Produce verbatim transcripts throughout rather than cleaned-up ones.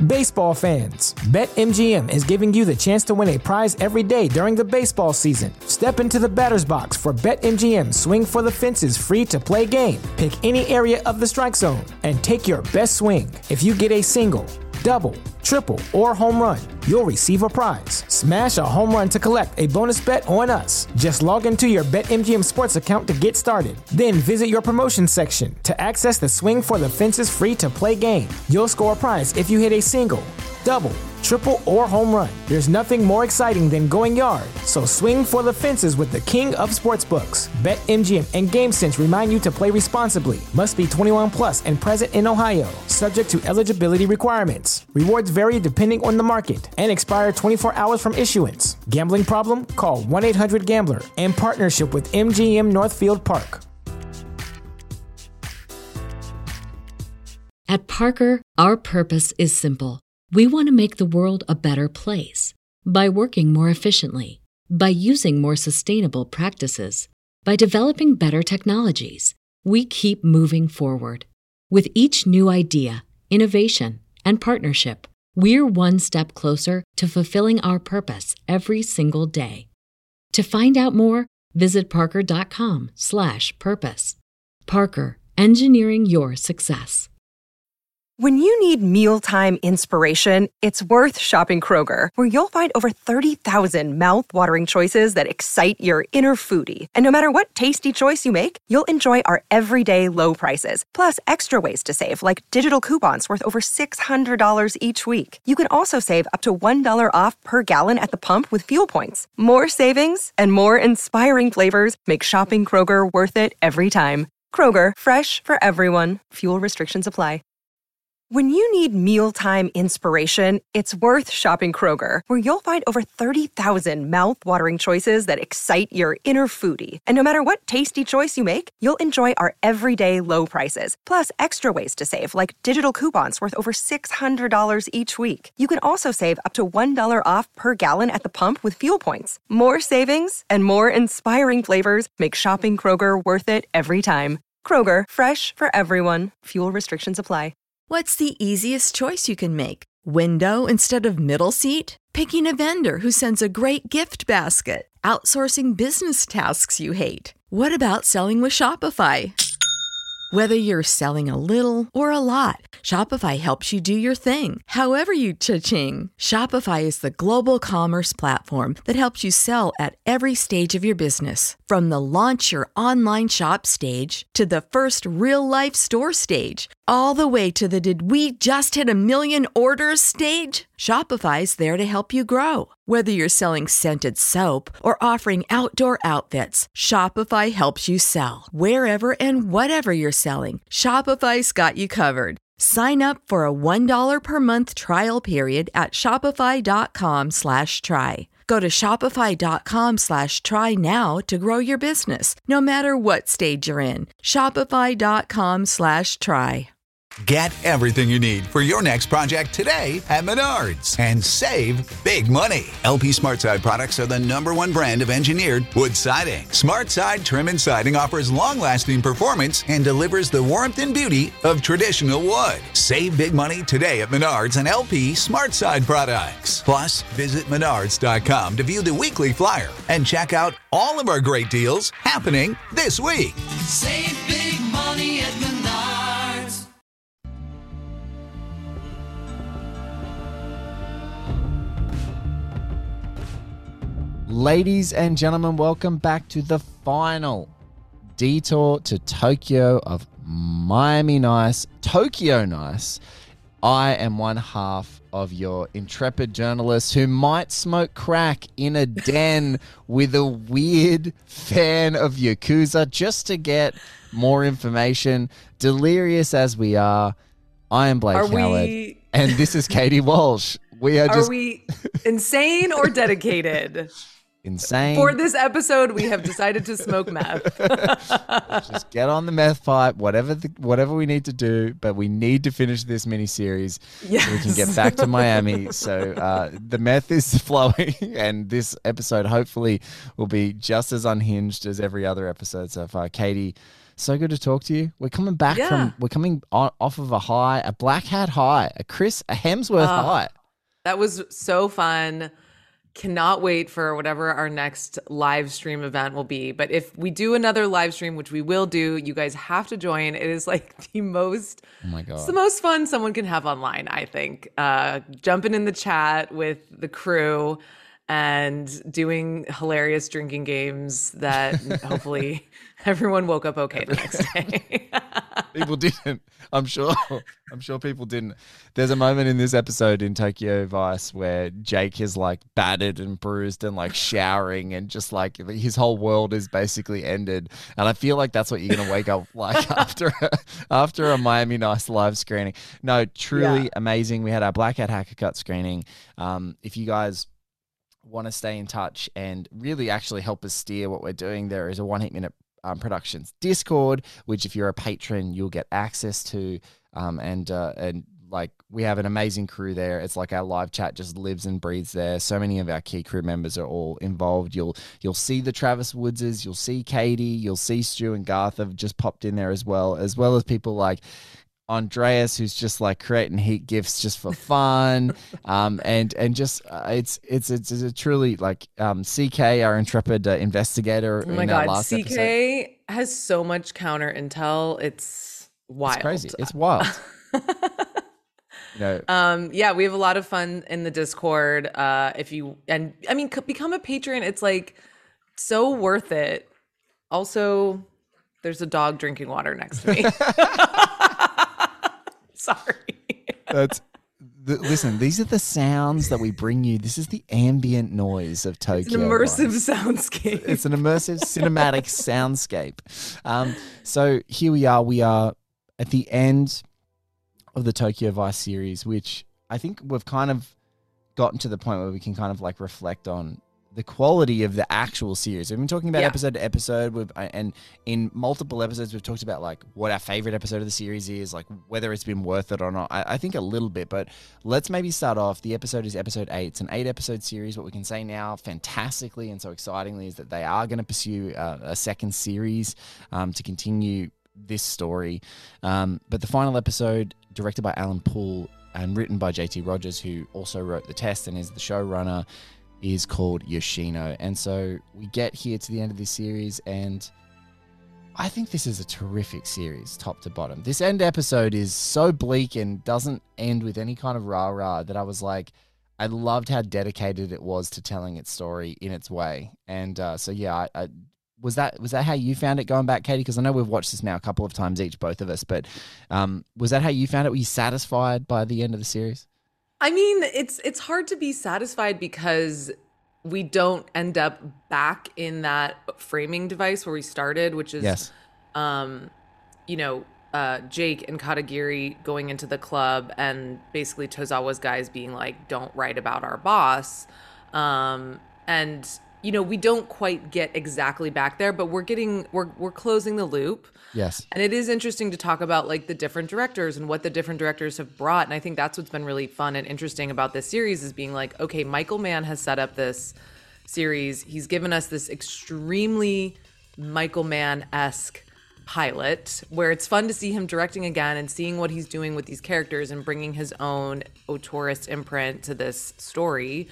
Baseball fans, BetMGM is giving you the chance to win a prize every day during the baseball season. Step into the batter's box for BetMGM Swing for the Fences free-to-play game. Pick any area of the strike zone and take your best swing. If you get a single, double, triple, or home run, you'll receive a prize. Smash a home run to collect a bonus bet on us. Just log into your BetMGM Sports account to get started. Then visit your promotion section to access the Swing for the Fences free-to-play game. You'll score a prize if you hit a single, double, triple, or home run. There's nothing more exciting than going yard. So swing for the fences with the king of sportsbooks. BetMGM and GameSense remind you to play responsibly. Must be twenty-one plus and present in Ohio. Subject to eligibility requirements. Rewards vary depending on the market and expire twenty-four hours from issuance. Gambling problem? Call one eight hundred gambler. In partnership with M G M Northfield Park. At Parker, our purpose is simple. We want to make the world a better place by working more efficiently, by using more sustainable practices, by developing better technologies. We keep moving forward. With each new idea, innovation, and partnership, we're one step closer to fulfilling our purpose every single day. To find out more, visit parker.com slash purpose. Parker, engineering your success. When you need mealtime inspiration, it's worth shopping Kroger, where you'll find over thirty thousand mouth-watering choices that excite your inner foodie. And no matter what tasty choice you make, you'll enjoy our everyday low prices, plus extra ways to save, like digital coupons worth over six hundred dollars each week. You can also save up to one dollar off per gallon at the pump with fuel points. More savings and more inspiring flavors make shopping Kroger worth it every time. Kroger, fresh for everyone. Fuel restrictions apply. When you need mealtime inspiration, it's worth shopping Kroger, where you'll find over thirty thousand mouth-watering choices that excite your inner foodie. And no matter what tasty choice you make, you'll enjoy our everyday low prices, plus extra ways to save, like digital coupons worth over six hundred dollars each week. You can also save up to one dollar off per gallon at the pump with fuel points. More savings and more inspiring flavors make shopping Kroger worth it every time. Kroger, fresh for everyone. Fuel restrictions apply. What's the easiest choice you can make? Window instead of middle seat? Picking a vendor who sends a great gift basket? Outsourcing business tasks you hate? What about selling with Shopify? Whether you're selling a little or a lot, Shopify helps you do your thing, however you cha-ching. Shopify is the global commerce platform that helps you sell at every stage of your business. From the launch your online shop stage to the first real-life store stage, all the way to the did we just hit a million orders stage. Shopify's there to help you grow. Whether you're selling scented soap or offering outdoor outfits, Shopify helps you sell. Wherever and whatever you're selling, Shopify's got you covered. Sign up for a one dollar per month trial period at shopify.com slash try. Go to shopify.com slash try now to grow your business, no matter what stage you're in. Shopify.com slash try. Get everything you need for your next project today at Menards and save big money. L P SmartSide products are the number one brand of engineered wood siding. SmartSide Trim and Siding offers long-lasting performance and delivers the warmth and beauty of traditional wood. Save big money today at Menards and L P SmartSide products. Plus, visit menards dot com to view the weekly flyer and check out all of our great deals happening this week. Save big money at Menards. Ladies and gentlemen, welcome back to the final detour to Tokyo of Miami Nice, Tokyo Nice. I am one half of your intrepid journalist who might smoke crack in a den with a weird fan of Yakuza just to get more information. Delirious as we are, I am Blake are Howard, we... and this is Katie Walsh. We are, are just... we insane or dedicated? Insane. For this episode, we have decided to smoke meth. Just get on the meth pipe, whatever the, whatever we need to do, but we need to finish this mini-series yes. so we can get back to Miami. So uh, the meth is flowing, and this episode hopefully will be just as unhinged as every other episode so far. Katie, So good to talk to you. We're coming back Yeah. from, we're coming on, off of a high, a Black Hat high, a Chris, a Hemsworth Oh. high. That was so fun. Cannot wait for whatever our next live stream event will be. But if we do another live stream, which we will do, you guys have to join. It is like the most, Oh my God. it's the most fun someone can have online, I think. Uh, jumping in the chat with the crew and doing hilarious drinking games that hopefully everyone woke up okay the next day. People didn't. I'm sure. I'm sure people didn't. There's a moment in this episode in Tokyo Vice where Jake is like battered and bruised and like showering and just like his whole world is basically ended. And I feel like that's what you're gonna wake up like after a, after a Miami Nice live screening. No, truly Yeah. amazing. We had our Black Hat Hacker Cut screening. Um, if you guys want to stay in touch and really actually help us steer what we're doing, there is a One Heat Minute Um, Productions Discord, which if you're a patron, you'll get access to. Um, and uh, and like we have an amazing crew there. It's like our live chat just lives and breathes there. So many of our key crew members are all involved. You'll you'll see the Travis Woodses, you'll see Katie, you'll see Stu and Garth have just popped in there as well, as well as people like Andreas, who's just like creating heat gifts just for fun, um, and and just uh, it's, it's it's it's a truly like um, C K, our intrepid uh, investigator. Oh my in our God. last C K episode. has so much counter intel. It's wild. It's crazy. It's wild. you know, Um, yeah, we have a lot of fun in the Discord. Uh, if you, and I mean, c- become a patron. It's like so worth it. Also, there's a dog drinking water next to me. Sorry. that's the, listen. These are the sounds that we bring you. This is the ambient noise of Tokyo. It's an immersive Vice. soundscape. It's an immersive cinematic soundscape. Um, so here we are. We are at the end of the Tokyo Vice series, which I think we've kind of gotten to the point where we can kind of like reflect on the quality of the actual series. We've been talking about Yeah. episode to episode, we've, and in multiple episodes, we've talked about like what our favorite episode of the series is, like whether it's been worth it or not. I, I think a little bit, but let's maybe start off. The episode is episode eight. It's an eight episode series. What we can say now, fantastically and so excitingly, is that they are going to pursue uh, a second series um, to continue this story. Um, but the final episode, directed by Alan Poole and written by J T Rogers, who also wrote the test and is the showrunner, is called Yoshino. And so we get here to the end of this series, and I think this is a terrific series, top to bottom. This end episode is so bleak and doesn't end with any kind of rah-rah that I was like, I loved how dedicated it was to telling its story in its way. And uh, so, yeah, I, I, was that was that how you found it going back, Katie? Because I know we've watched this now a couple of times each, both of us, but um, was that how you found it? Were you satisfied by the end of the series? I mean, it's it's hard to be satisfied because we don't end up back in that framing device where we started, which is, Yes. um, you know, uh, Jake and Katagiri going into the club and basically Tozawa's guys being like, "Don't write about our boss," um, and you know, we don't quite get exactly back there, but we're getting we're we're closing the loop. Yes. And it is interesting to talk about like the different directors and what the different directors have brought. And I think that's what's been really fun and interesting about this series is being like, okay, Michael Mann has set up this series. He's given us this extremely Michael Mann-esque pilot where it's fun to see him directing again and seeing what he's doing with these characters and bringing his own auteurist imprint to this story,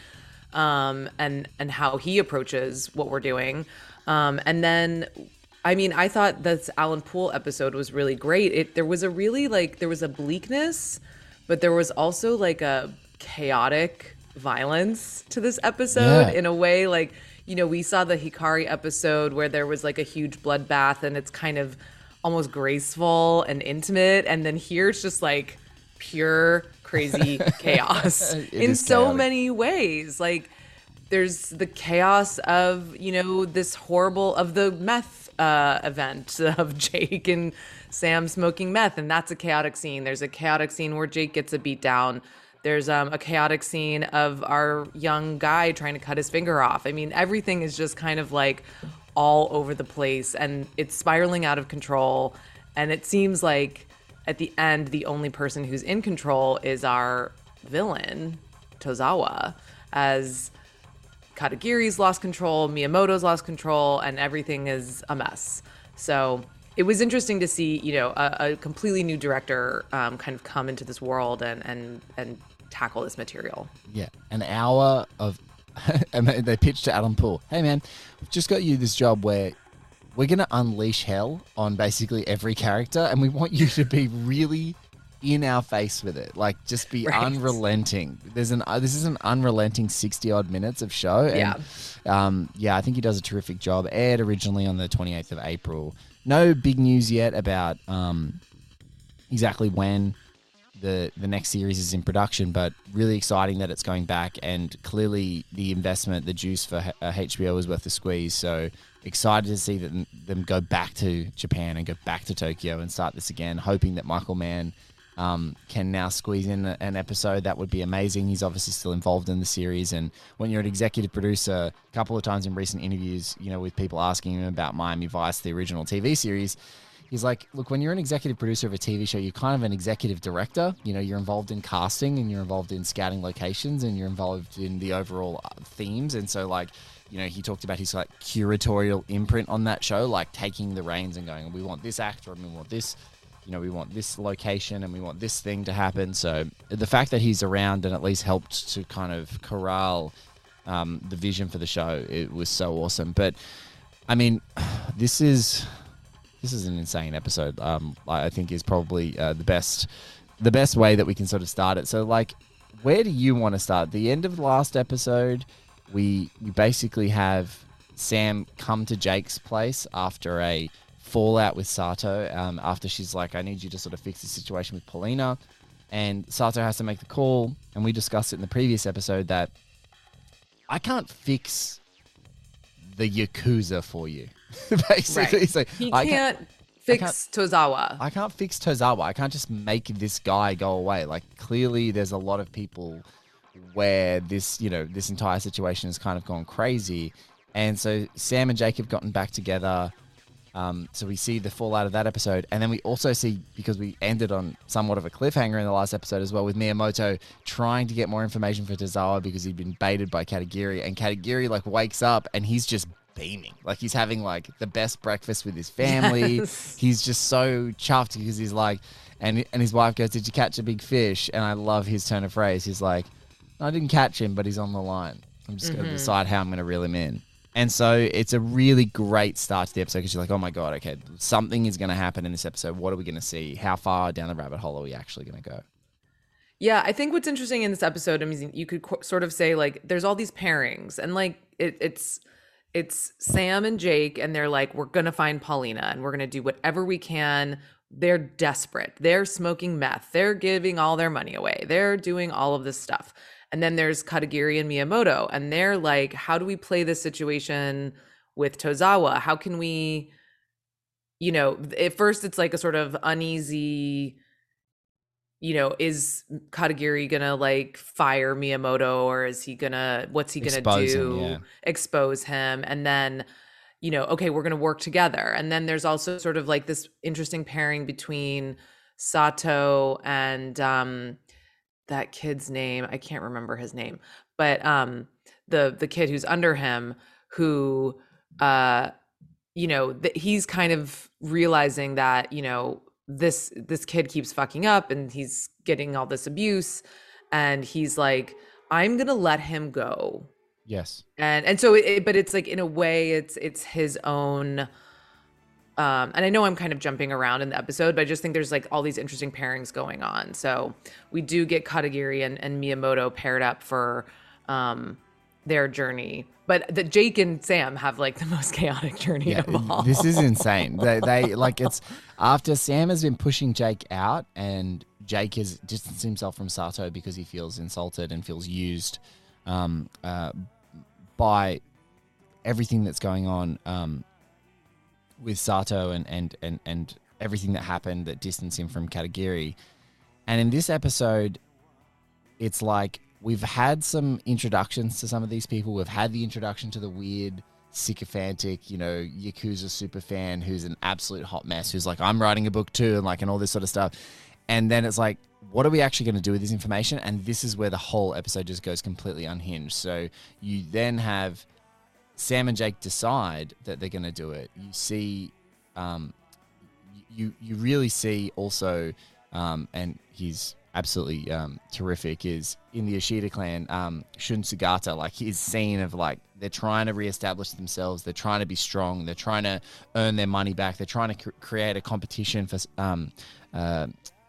um, and, and how he approaches what we're doing. Um, and then I mean, I thought this Alan Poole episode was really great. It there was a really like there was a bleakness, but there was also like a chaotic violence to this episode Yeah. in a way. Like, you know, we saw the Hikari episode where there was like a huge bloodbath and it's kind of almost graceful and intimate, and then here it's just like pure crazy chaos It in is so chaotic. many ways. Like there's the chaos of, you know, this horrible of the meth uh, event of Jake and Sam smoking meth. And that's a chaotic scene. There's a chaotic scene where Jake gets a beat down. There's um, a chaotic scene of our young guy trying to cut his finger off. I mean, everything is just kind of like all over the place and it's spiraling out of control. And it seems like at the end, the only person who's in control is our villain, Tozawa, as Katagiri's lost control, Miyamoto's lost control, and everything is a mess. So it was interesting to see, you know, a, a completely new director um, kind of come into this world and and and tackle this material. Yeah, an hour of, and they they pitched to Adam Poole, hey man, we've just got you this job where we're going to unleash hell on basically every character, and we want you to be really in our face with it. Like, just be right. unrelenting. There's an uh, this is an unrelenting sixty odd minutes of show. And, yeah. Um, yeah, I think he does a terrific job. Aired originally on the twenty-eighth of April. No big news yet about um, exactly when the the next series is in production, but really exciting that it's going back, and clearly the investment, the juice for uh, H B O is worth the squeeze. So excited to see that them go back to Japan and go back to Tokyo and start this again, hoping that Michael Mann um, can now squeeze in an episode. That would be amazing. He's obviously still involved in the series, and when you're an executive producer, a couple of times in recent interviews, you know, with people asking him about Miami Vice, the original T V series, he's like, look, when you're an executive producer of a T V show, you're kind of an executive director. You know, you're involved in casting, and you're involved in scouting locations, and you're involved in the overall themes. And so, like, you know, he talked about his like curatorial imprint on that show, like taking the reins and going, we want this actor, and we want this, you know, we want this location, and we want this thing to happen. So the fact that he's around and at least helped to kind of corral um, the vision for the show, it was so awesome. But I mean, this is... This is an insane episode. Um, I think is probably uh, the best, the best way that we can sort of start it. So, like, where do you want to start? The end of the last episode, we we basically have Sam come to Jake's place after a fallout with Sato. Um, after she's like, "I need you to sort of fix the situation with Paulina," and Sato has to make the call. And we discussed it in the previous episode that I can't fix the Yakuza for you. Basically, right. so he I can't, can't fix I can't, Tozawa. I can't fix Tozawa. I can't just make this guy go away. Like, clearly, there's a lot of people where this, you know, this entire situation has kind of gone crazy, and so Sam and Jake have gotten back together. Um, so we see the fallout of that episode, and then we also see, because we ended on somewhat of a cliffhanger in the last episode as well, with Miyamoto trying to get more information for Tozawa because he'd been baited by Katagiri, and Katagiri like wakes up and he's just beaming, like he's having like the best breakfast with his family. Yes. He's just so chuffed because he's like, and and his wife goes, "Did you catch a big fish?" And I love his turn of phrase. He's like, "No, I didn't catch him, but he's on the line. I'm just mm-hmm. going to decide how I'm going to reel him in." And so it's a really great start to the episode because you're like, oh my God, okay, something is going to happen in this episode. What are we going to see? How far down the rabbit hole are we actually going to go? Yeah, I think what's interesting in this episode, I mean, you could co- sort of say like, there's all these pairings, and like it, it's it's Sam and Jake, and they're like, we're going to find Paulina, and we're going to do whatever we can. They're desperate. They're smoking meth. They're giving all their money away. They're doing all of this stuff. And then there's Katagiri and Miyamoto, and they're like, how do we play this situation with Tozawa? How can we, you know, at first it's like a sort of uneasy, you know, is Katagiri gonna like fire Miyamoto, or is he gonna, what's he gonna Expose do? him, yeah. Expose him. And then, you know, okay, we're gonna work together. And then there's also sort of like this interesting pairing between Sato and, um, that kid's name, I can't remember his name, but um the the kid who's under him, who uh you know th- he's kind of realizing that, you know, this this kid keeps fucking up and he's getting all this abuse, and he's like, I'm gonna let him go. Yes. And and so it, but it's like, in a way, it's it's his own. Um, and I know I'm kind of jumping around in the episode, but I just think there's like all these interesting pairings going on. So we do get Katagiri and, and Miyamoto paired up for um, their journey. But the Jake and Sam have like the most chaotic journey yeah, of all. This is insane. They, they like it's after Sam has been pushing Jake out, and Jake has distanced himself from Sato because he feels insulted and feels used um, uh, by everything that's going on. Um, with Sato and, and, and, and everything that happened that distanced him from Katagiri. And in this episode, it's like we've had some introductions to some of these people. We've had the introduction to the weird, sycophantic, you know, Yakuza super fan who's an absolute hot mess, who's like, I'm writing a book too, and like, and all this sort of stuff. And then it's like, what are we actually going to do with this information? And this is where the whole episode just goes completely unhinged. So you then have Sam and Jake decide that they're going to do it. You see um, you you really see also, um, and he's absolutely um, terrific, is in the Ishida clan, um, Shun Sugata, like his scene of like, they're trying to reestablish themselves, they're trying to be strong, they're trying to earn their money back, they're trying to cr- create a competition for, um, uh,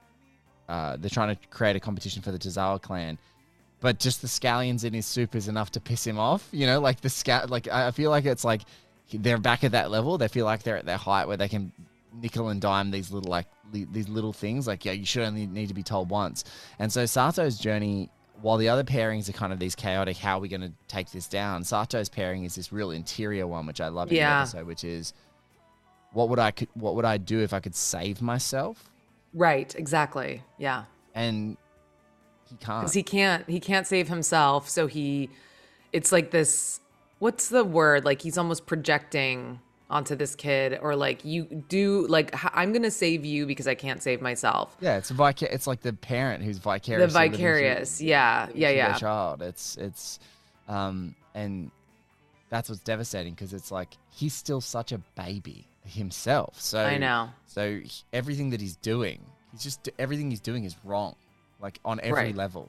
uh, they're trying to create a competition for the Tozawa clan. But just the scallions in his soup is enough to piss him off, you know, like the scal, like I feel like it's like they're back at that level. They feel like they're at their height where they can nickel and dime these little like li- these little things. Like, yeah, you should only need to be told once. And so Sato's journey, while the other pairings are kind of these chaotic, how are we going to take this down? Sato's pairing is this real interior one, which I love in Yeah. the episode, which is what would I could what would I do if I could save myself? Right, exactly. Yeah. And he can't. Because he can't he can't save himself, so he it's like this, what's the word? Like he's almost projecting onto this kid, or like you do like h- I'm gonna save you because I can't save myself. Yeah, it's a vicar- It's like the parent who's vicarious. The vicarious, yeah, yeah, yeah. Their child. It's it's, um, and that's what's devastating because it's like he's still such a baby himself. So I know. So he- everything that he's doing, he's just everything he's doing is wrong, like on every Right. level.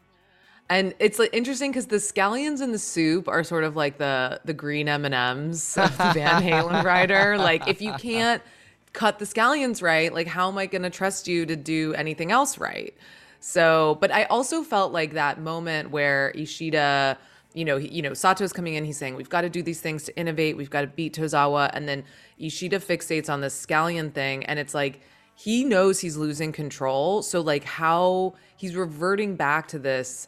And it's like interesting because the scallions in the soup are sort of like the the green M and M's of the Van Halen rider. Like if you can't cut the scallions right, like how am I going to trust you to do anything else right? So, but I also felt like that moment where Ishida, you know, he, you know, Sato's coming in, he's saying we've got to do these things to innovate, we've got to beat Tozawa, and then Ishida fixates on this scallion thing, and it's like he knows he's losing control. So like how he's reverting back to this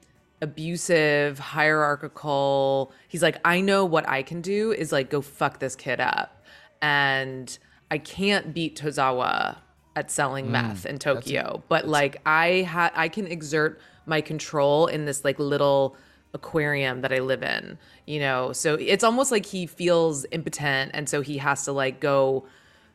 abusive, hierarchical. He's like, I know what I can do is like go fuck this kid up, and I can't beat Tozawa at selling meth in Tokyo, but like I ha- I can exert my control in this like little aquarium that I live in, you know. So it's almost like he feels impotent, and so he has to like go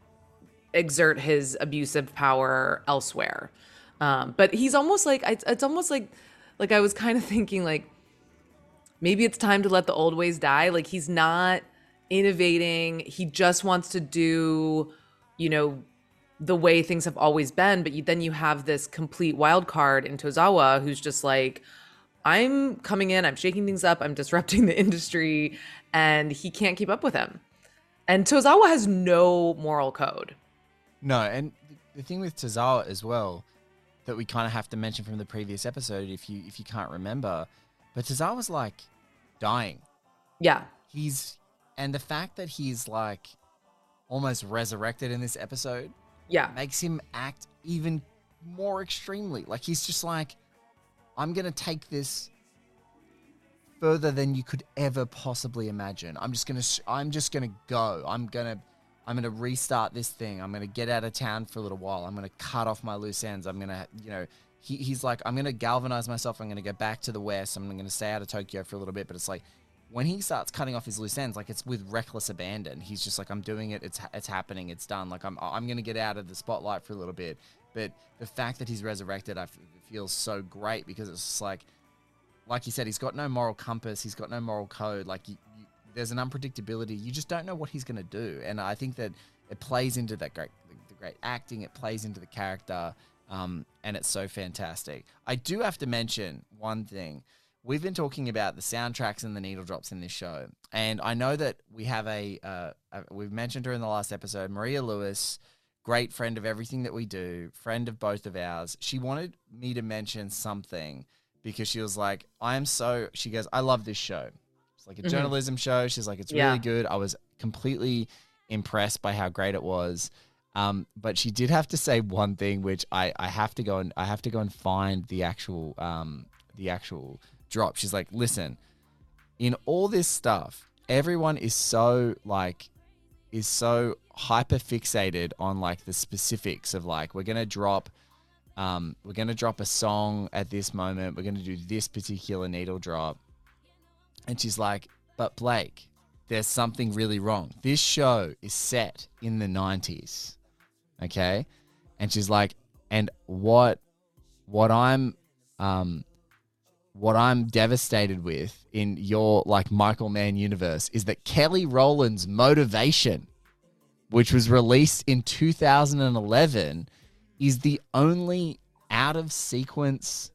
exert his abusive power elsewhere. Um, but he's almost like it's, it's almost like. Like I was kind of thinking like maybe it's time to let the old ways die. Like he's not innovating. He just wants to do, you know, the way things have always been. But you, then you have this complete wild card in Tozawa who's just like, I'm coming in, I'm shaking things up, I'm disrupting the industry, and he can't keep up with him. And Tozawa has no moral code. No, and the thing with Tozawa as well, that we kind of have to mention from the previous episode, if you if you can't remember, but Tozawa's like dying. Yeah. He's and the fact that he's like almost resurrected in this episode, yeah, makes him act even more extremely. Like he's just like, I'm gonna take this further than you could ever possibly imagine. I'm just gonna I'm just gonna go. I'm gonna I'm going to restart this thing. I'm going to get out of town for a little while. I'm going to cut off my loose ends. I'm going to, you know, he, he's like, I'm going to galvanize myself. I'm going to go back to the West. I'm going to stay out of Tokyo for a little bit. But it's like, when he starts cutting off his loose ends, like it's with reckless abandon. He's just like, I'm doing it. It's it's happening. It's done. Like I'm I'm going to get out of the spotlight for a little bit. But the fact that he's resurrected, I f- feels so great because it's just like, like you said, he's got no moral compass. He's got no moral code. Like you, you there's an unpredictability. You just don't know what he's going to do. And I think that it plays into that great, the great acting. It plays into the character. Um, and it's so fantastic. I do have to mention one thing. We've been talking about the soundtracks and the needle drops in this show. And I know that we have a, uh, a we've mentioned her in the last episode, Maria Lewis, great friend of everything that we do, friend of both of ours. She wanted me to mention something because she was like, I am so, she goes, I love this show. It's like a mm-hmm. journalism show. She's like, it's yeah. really good. I was completely impressed by how great it was. Um, but she did have to say one thing, which I, I have to go and I have to go and find the actual, um, the actual drop. She's like, listen, in all this stuff, everyone is so like, is so hyper fixated on like the specifics of like, we're going to drop, um, we're going to drop a song at this moment. We're going to do this particular needle drop. And she's like, but Blake, there's something really wrong. This show is set in the nineties. Okay. And she's like, and what, what I'm, um, what I'm devastated with in your like Michael Mann universe is that Kelly Rowland's motivation which was released in two thousand eleven, is the only out of sequence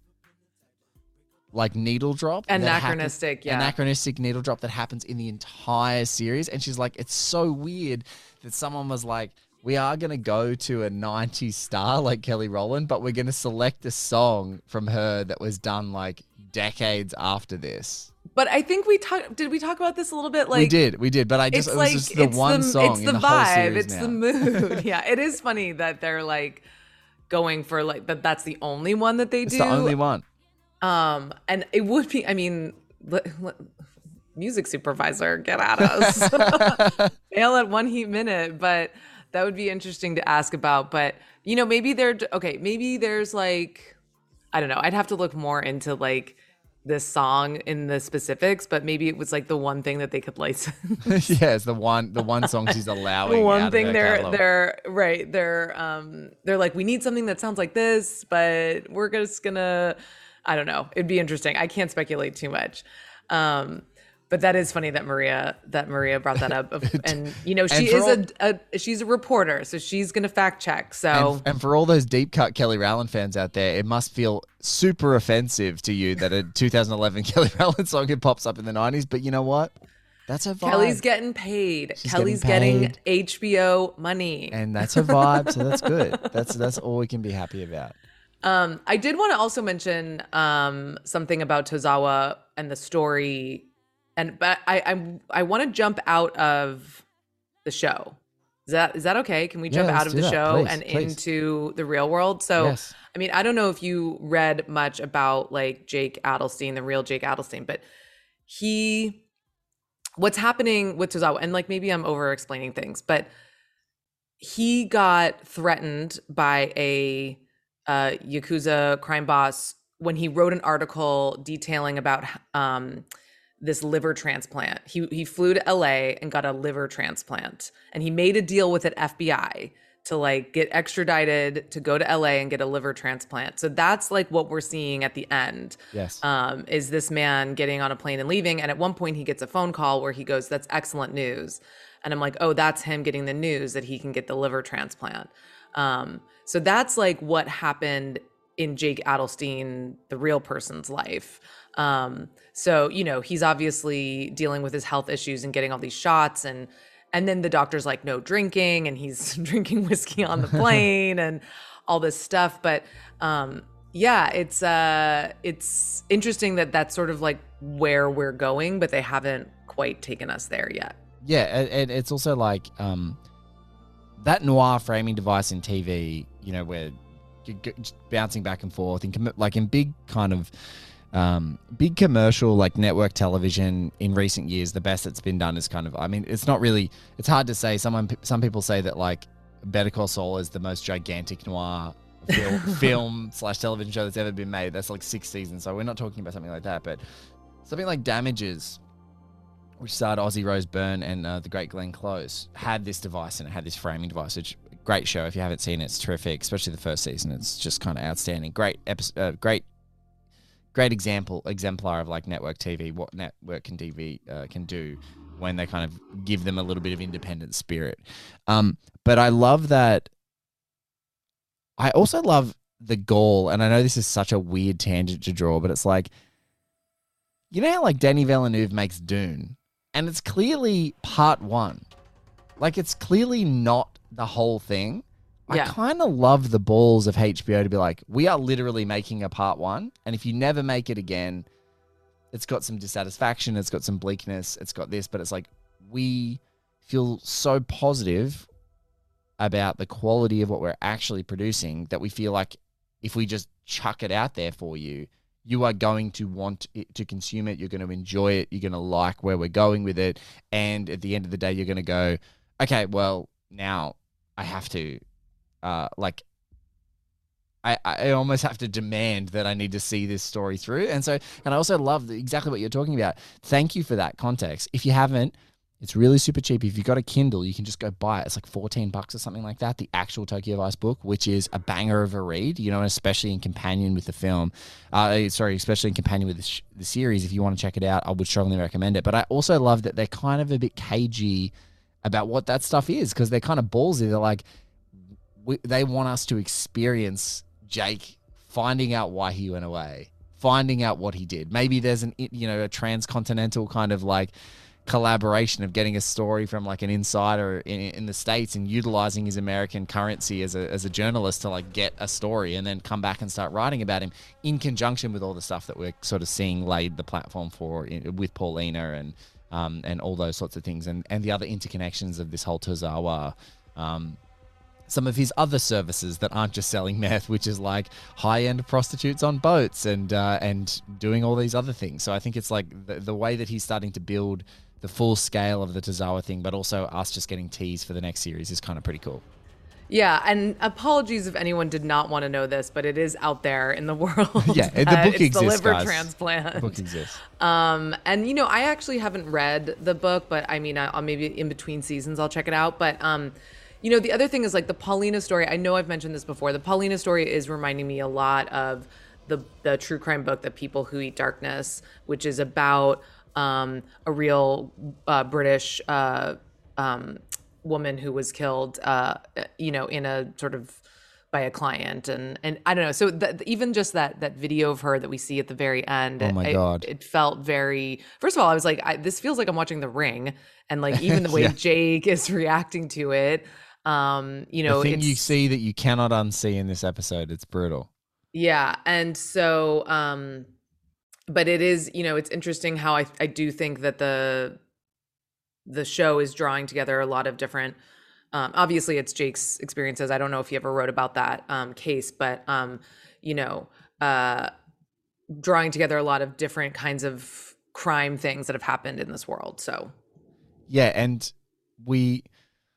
like needle drop. Anachronistic, happens, yeah. Anachronistic needle drop that happens in the entire series. And she's like, it's so weird that someone was like, we are going to go to a nineties star like Kelly Rowland, but we're going to select a song from her that was done like decades after this. But I think we talked. Did we talk about this a little bit? Like we did, we did. But I just it's it was like just the it's one the, song it's in the, the vibe, whole series it's now. the mood. Yeah, it is funny that they're like going for like that. That's the only one that they It's do. the only one. Um, and it would be. I mean, li- li- music supervisor, get at us. Fail at one heat minute, but that would be interesting to ask about. But you know, maybe they're okay. Maybe there's like, I don't know. I'd have to look more into like this song in the specifics, but maybe it was like the one thing that they could license. Yeah, it's the one the one song she's allowing. The one out thing of her they're catalog. they're right. They're um they're like, we need something that sounds like this, but we're just gonna I don't know. It'd be interesting. I can't speculate too much. Um But that is funny that Maria that Maria brought that up, and you know she And is for a, a she's a reporter, so she's gonna fact check. So And, and for all those deep cut Kelly Rowland fans out there, it must feel super offensive to you that a two thousand eleven Kelly Rowland song pops up in the nineties. But you know what? That's her vibe. Kelly's getting paid. She's Kelly's getting getting, H B O money, and that's her vibe. So that's good. That's that's all we can be happy about. Um, I did want to also mention um something about Tozawa and the story. And but I I I want to jump out of the show. Is that is that okay? Can we jump Yeah, out let's of do the that. show Please, and please. into the real world? So Yes. I mean, I don't know if you read much about like Jake Adelstein, the real Jake Adelstein, but he what's happening with Tozawa, and like maybe I'm over explaining things, but he got threatened by a uh, Yakuza crime boss when he wrote an article detailing about um, this liver transplant. He he flew to L A and got a liver transplant, and he made a deal with the F B I to like get extradited to go to L A and get a liver transplant. So that's like what we're seeing at the end. Yes. Um, is this man getting on a plane and leaving? And at one point he gets a phone call where he goes, "That's excellent news." And I'm like, oh, that's him getting the news that he can get the liver transplant. Um, so that's like what happened in Jake Adelstein, the real person's life. Um, so, you know, he's obviously dealing with his health issues and getting all these shots, and and then the doctor's like, no drinking, and he's drinking whiskey on the plane and all this stuff. But um, yeah, it's uh, it's interesting that that's sort of like where we're going, but they haven't quite taken us there yet. Yeah, and, and it's also like um, that noir framing device in T V, you know, where you're g- just bouncing back and forth, in com- like in big kind of um, big commercial like network television in recent years, the best that's been done is kind of, I mean, it's not really, it's hard to say. Someone, some people say that like Better Call Saul is the most gigantic noir film, film slash television show that's ever been made. That's like six seasons, so we're not talking about something like that, but something like Damages, which starred Ozzy Rose Byrne and uh, the great Glenn Close, had this device and it had this framing device. Which great show. If you haven't seen it, it's terrific, especially the first season. It's just kind of outstanding. Great episode, uh, great, great example, exemplar of like network T V, what network can T V uh, can do when they kind of give them a little bit of independent spirit. Um, but I love that. I also love the gall, and I know this is such a weird tangent to draw, but it's like, you know how like Denis Villeneuve makes Dune? And it's clearly part one. Like, it's clearly not the whole thing. Yeah. I kind of love the balls of H B O to be like, we are literally making a part one. And if you never make it again, it's got some dissatisfaction. It's got some bleakness. It's got this. But it's like, we feel so positive about the quality of what we're actually producing that we feel like if we just chuck it out there for you, you are going to want it, to consume it. You're going to enjoy it. You're going to like where we're going with it. And at the end of the day, you're going to go, okay, well, now I have to, uh, like, I, I almost have to demand that I need to see this story through. And so, and I also love the, exactly what you're talking about. Thank you for that context. If you haven't, it's really super cheap. If you've got a Kindle, you can just go buy it. It's like fourteen bucks or something like that. The actual Tokyo Vice book, which is a banger of a read, you know, and especially in companion with the film. Uh, sorry, especially in companion with the, sh- the series. If you want to check it out, I would strongly recommend it. But I also love that they're kind of a bit cagey about what that stuff is, because they're kind of ballsy. They're like, we, they want us to experience Jake finding out why he went away, finding out what he did. Maybe there's an, you know, a transcontinental kind of like collaboration of getting a story from like an insider in, in the States and utilizing his American currency as a, as a journalist to like get a story and then come back and start writing about him in conjunction with all the stuff that we're sort of seeing laid the platform for in, with Paulina and um, and all those sorts of things, and, and the other interconnections of this whole Tozawa, um, some of his other services that aren't just selling meth, which is like high-end prostitutes on boats and uh, and doing all these other things. So I think it's like the, the way that he's starting to build the full scale of the Tozawa thing, but also us just getting teased for the next series is kind of pretty cool. Yeah, and apologies if anyone did not want to know this, but it is out there in the world. Yeah, the book it's exists, the liver guys. transplant. The book exists. Um, and you know, I actually haven't read the book, but I mean, I, I'll maybe in between seasons I'll check it out. But um, you know, the other thing is like the Paulina story. I know I've mentioned this before. The Paulina story is reminding me a lot of the the true crime book, The People Who Eat Darkness, which is about um, a real uh, British uh, um, woman who was killed, uh, you know, in a sort of by a client, and and I don't know. So th- even just that that video of her that we see at the very end, Oh my it, God. it felt very. First of all, I was like, I, this feels like I'm watching The Ring, and like even the way Yeah. Jake is reacting to it. Um, you know, the thing it's, you see that you cannot unsee in this episode, it's brutal. yeah. And so, um, but it is, you know, it's interesting how I, I do think that the, the show is drawing together a lot of different, um, obviously it's Jake's experiences. I don't know if he ever wrote about that, um, case, but, um, you know, uh, drawing together a lot of different kinds of crime things that have happened in this world. So, Yeah, and we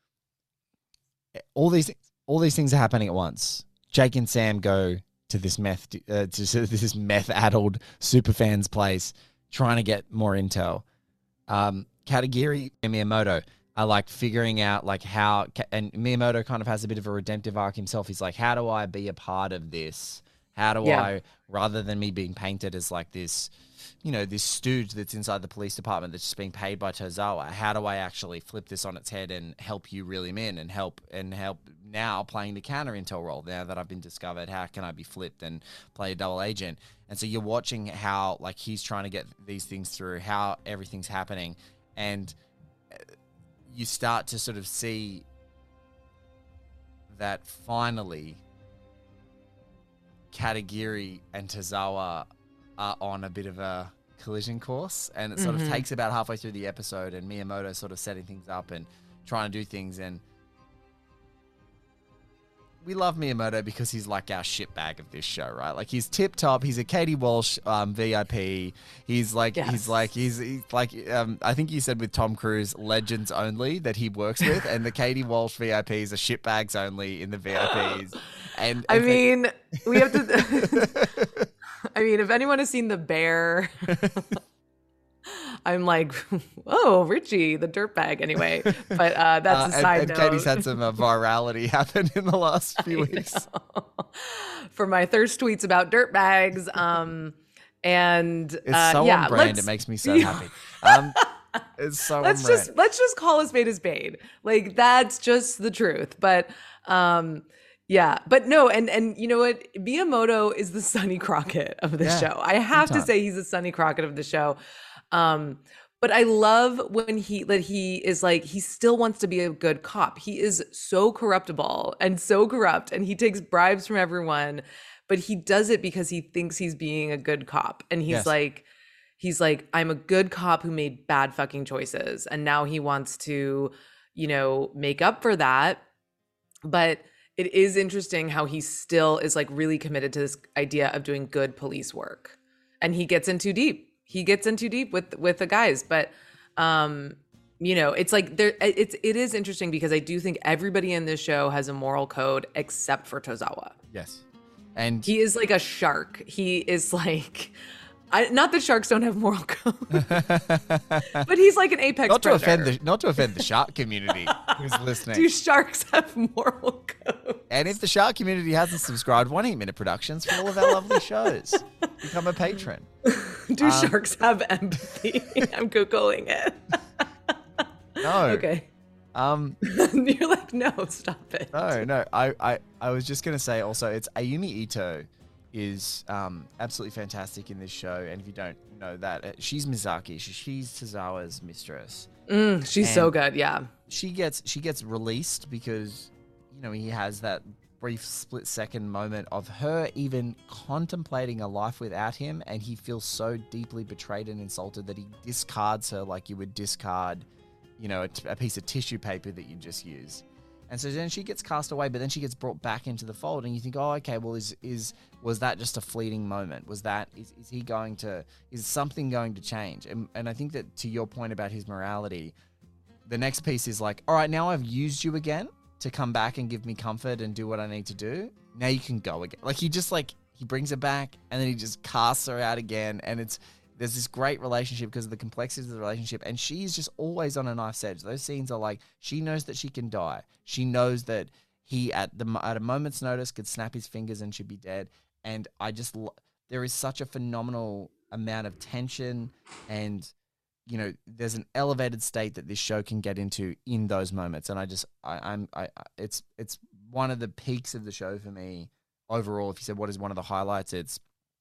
all these all these things are happening at once. Jake and Sam go to this meth uh, to this meth addled superfan's place, trying to get more intel. Um, Katagiri and Miyamoto are like figuring out like how, and Miyamoto kind of has a bit of a redemptive arc himself. He's like, how do I be a part of this? How do Yeah. I, rather than me being painted as like this, you know, this stooge that's inside the police department that's just being paid by Tozawa, how do I actually flip this on its head and help you reel him in and help and help now playing the counter intel role now that I've been discovered? How can I be flipped and play a double agent? And so you're watching how like he's trying to get these things through, how everything's happening, and you start to sort of see that finally Katagiri and Tozawa are on a bit of a collision course, and it sort Mhm. of takes about halfway through the episode, and Miyamoto sort of setting things up and trying to do things, and we love Miyamoto because he's like our shitbag of this show, right? Like he's tip top. He's a Katie Walsh um, V I P. He's like Yes. he's like he's, he's like um, I think you said with Tom Cruise, legends only that he works with, and the Katie Walsh V I Ps are shitbags only in the V I Ps. And, I and they- mean, we have to. I mean, if anyone has seen The Bear, I'm like, oh, Richie, the dirtbag. Anyway, but uh, that's Uh, a and, side and note. Katie's had some uh, virality happen in the last few I weeks. know. For my thirst tweets about dirtbags. Um, and It's uh, so yeah, on brand. let's- It makes me so happy. Um, it's so let's on brand. just let's just call a spade a spade. Like that's just the truth. But um, yeah, but no, and and you know what? Miyamoto is the Sonny Crockett of the Yeah, show. I have big to time. say he's the Sonny Crockett of the show. Um, but I love when he that he is like he still wants to be a good cop. He is so corruptible and so corrupt, and he takes bribes from everyone, but he does it because he thinks he's being a good cop, and he's Yes. like. He's like, I'm a good cop who made bad fucking choices. And now he wants to, you know, make up for that. But it is interesting how he still is like really committed to this idea of doing good police work. And he gets in too deep. He gets in too deep with with the guys. But um, you know, it's like there it's it is interesting because I do think everybody in this show has a moral code except for Tozawa. Yes. And He is like a shark. He is like I, not that sharks don't have moral code, but he's like an apex not to predator. offend the not to offend the shark community who's listening. Do sharks have moral code? And if the shark community hasn't subscribed, One Eight Minute Productions for all of our lovely shows, become a patron. Do Um, sharks have empathy? I'm googling it. No. Okay. Um, You're like, no, stop it. no, no. I, I, I was just gonna say also, it's Ayumi Ito is um absolutely fantastic in this show, and if you don't know that, uh, she's Mizaki. She, she's Tozawa's mistress. Mm, she's And so good. Yeah. She gets she gets released because, you know, he has that brief split second moment of her even contemplating a life without him, and he feels so deeply betrayed and insulted that he discards her like you would discard, you know, a, t- a piece of tissue paper that you just used. And so then she gets cast away, but then she gets brought back into the fold, and you think, oh, okay, well, is is was that just a fleeting moment? Was that is, is he going to is something going to change? And and I think that to your point about his morality, the next piece is like, all right, now I've used you again to come back and give me comfort and do what I need to do. Now you can go again. Like he just like he brings her back, and then he just casts her out again, and it's. There's this great relationship because of the complexities of the relationship, and she's just always on a knife's edge. Those scenes are like, she knows that she can die. She knows that he, at the at a moment's notice, could snap his fingers and she'd be dead. And I just, there is such a phenomenal amount of tension, and, you know, there's an elevated state that this show can get into in those moments. And I just, I, I'm, I, it's, it's one of the peaks of the show for me overall. If you said what is one of the highlights, it's,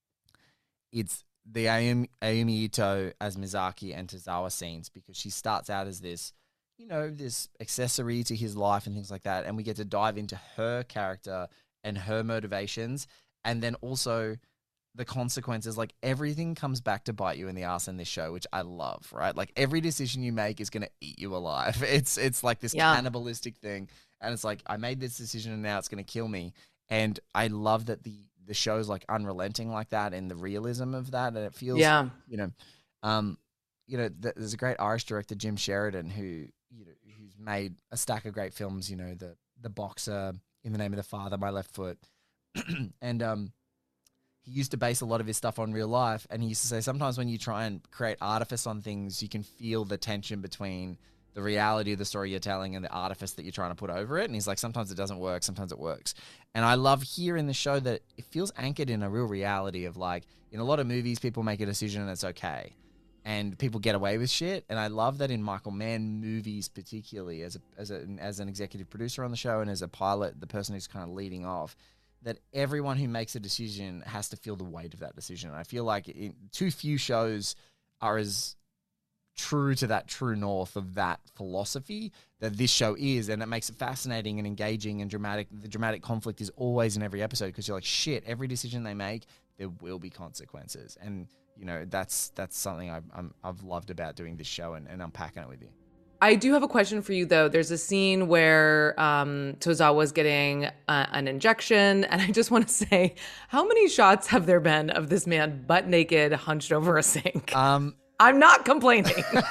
it's, the Ayumi, Ayumi Ito as Mizaki and Tozawa scenes, because she starts out as this, you know, this accessory to his life and things like that. And we get to dive into her character and her motivations. And then also the consequences, like everything comes back to bite you in the ass in this show, which I love, right? Like every decision you make is going to eat you alive. It's, it's like this yeah. cannibalistic thing. And it's like, I made this decision and now it's going to kill me. And I love that the, the show's like unrelenting like that, and the realism of that, and it feels, yeah. you know, um, you know, th- there's a great Irish director, Jim Sheridan, who, you know, who's made a stack of great films, you know, the the Boxer, In the Name of the Father, My Left Foot, and um, he used to base a lot of his stuff on real life, and he used to say sometimes when you try and create artifice on things, you can feel the tension between the reality of the story you're telling and the artifice that you're trying to put over it. And he's like, sometimes it doesn't work, sometimes it works. And I love here in the show that it feels anchored in a real reality of like, in a lot of movies, people make a decision and it's okay. And people get away with shit. And I love that in Michael Mann movies, particularly as a, as a, as an executive producer on the show and as a pilot, the person who's kind of leading off, that everyone who makes a decision has to feel the weight of that decision. And I feel like in, too few shows are as true to that true north of that philosophy that this show is, and it makes it fascinating and engaging and dramatic. The dramatic conflict is always in every episode because you're like, shit, every decision they make, there will be consequences. And, you know, that's that's something I've, I'm, I've loved about doing this show and, and unpacking it with you. I do have a question for you, though. There's a scene where um, Tozawa's getting uh, an injection, and I just want to say, how many shots have there been of this man butt naked, hunched over a sink? Um, I'm not complaining.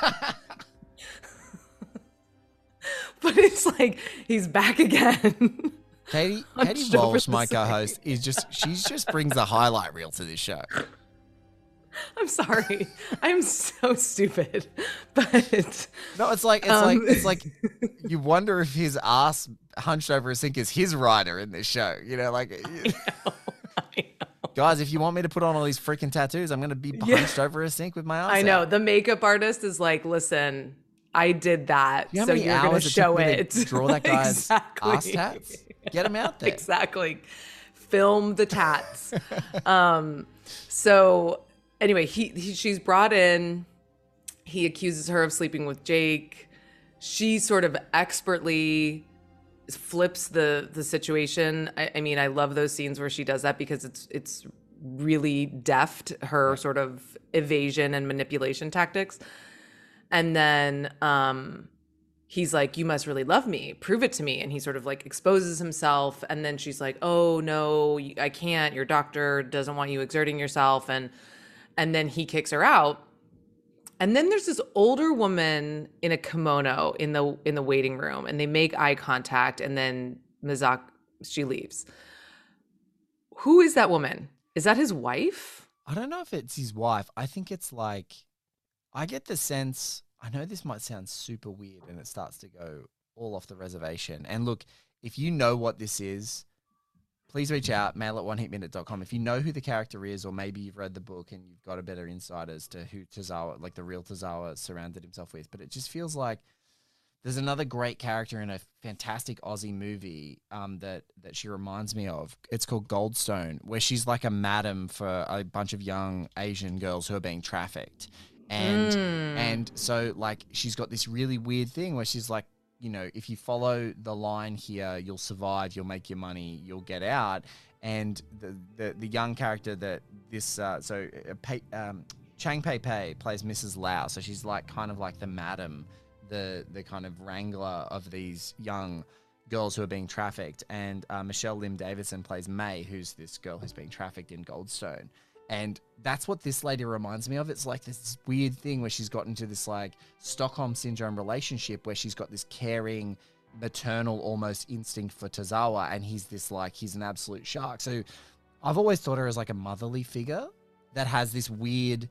But it's like, he's back again. Katie, Katie Walsh, my co-host, is just, she just brings the highlight reel to this show. I'm sorry. I'm so stupid. But no, it's like it's um, like it's like you wonder if his ass hunched over a sink is his rider in this show. You know, like I know, I know. Guys, if you want me to put on all these freaking tattoos, I'm gonna be hunched yeah. over a sink with my ass. I know. Out. The makeup artist is like, listen, I did that, you know so you're gonna show it. To draw that guy's exactly. ass tats. Get him out there. Exactly. Film the tats. um. So. Anyway, he, he she's brought in. He accuses her of sleeping with Jake. She sort of expertly flips the the situation. I, I mean, I love those scenes where she does that because it's it's really deft, her sort of evasion and manipulation tactics. And then um, he's like, "You must really love me. Prove it to me." And he sort of like exposes himself. And then she's like, "Oh no, I can't. Your doctor doesn't want you exerting yourself." And And then he kicks her out. And then there's this older woman in a kimono in the in the waiting room, and they make eye contact, and then Mizaki, she leaves. Who is that woman? Is that his wife? I don't know if it's his wife. I think it's like, I get the sense, I know this might sound super weird and it starts to go all off the reservation. And look, if you know what this is, please reach out, mail at one hit minute dot com. If you know who the character is, or maybe you've read the book and you've got a better insight as to who Tozawa, like the real Tozawa, surrounded himself with. But it just feels like There's another great character in a fantastic Aussie movie um, that that she reminds me of. It's called Goldstone, where she's like a madam for a bunch of young Asian girls who are being trafficked, and mm. and so like she's got this really weird thing where she's like, you know, if you follow the line here, you'll survive, you'll make your money, you'll get out. And the the, the young character that this uh, so uh, Pei, um, Chang Pei Pei plays Missus Lau, so she's like kind of like the madam. the the kind of wrangler of these young girls who are being trafficked. And uh, Michelle Lim Davidson plays May, who's this girl who's being trafficked in Goldstone. And that's what this lady reminds me of. It's like this weird thing where she's got into this like Stockholm Syndrome relationship where she's got this caring, maternal almost instinct for Tozawa, and he's this like, he's an absolute shark. So I've always thought her as like a motherly figure that has this weird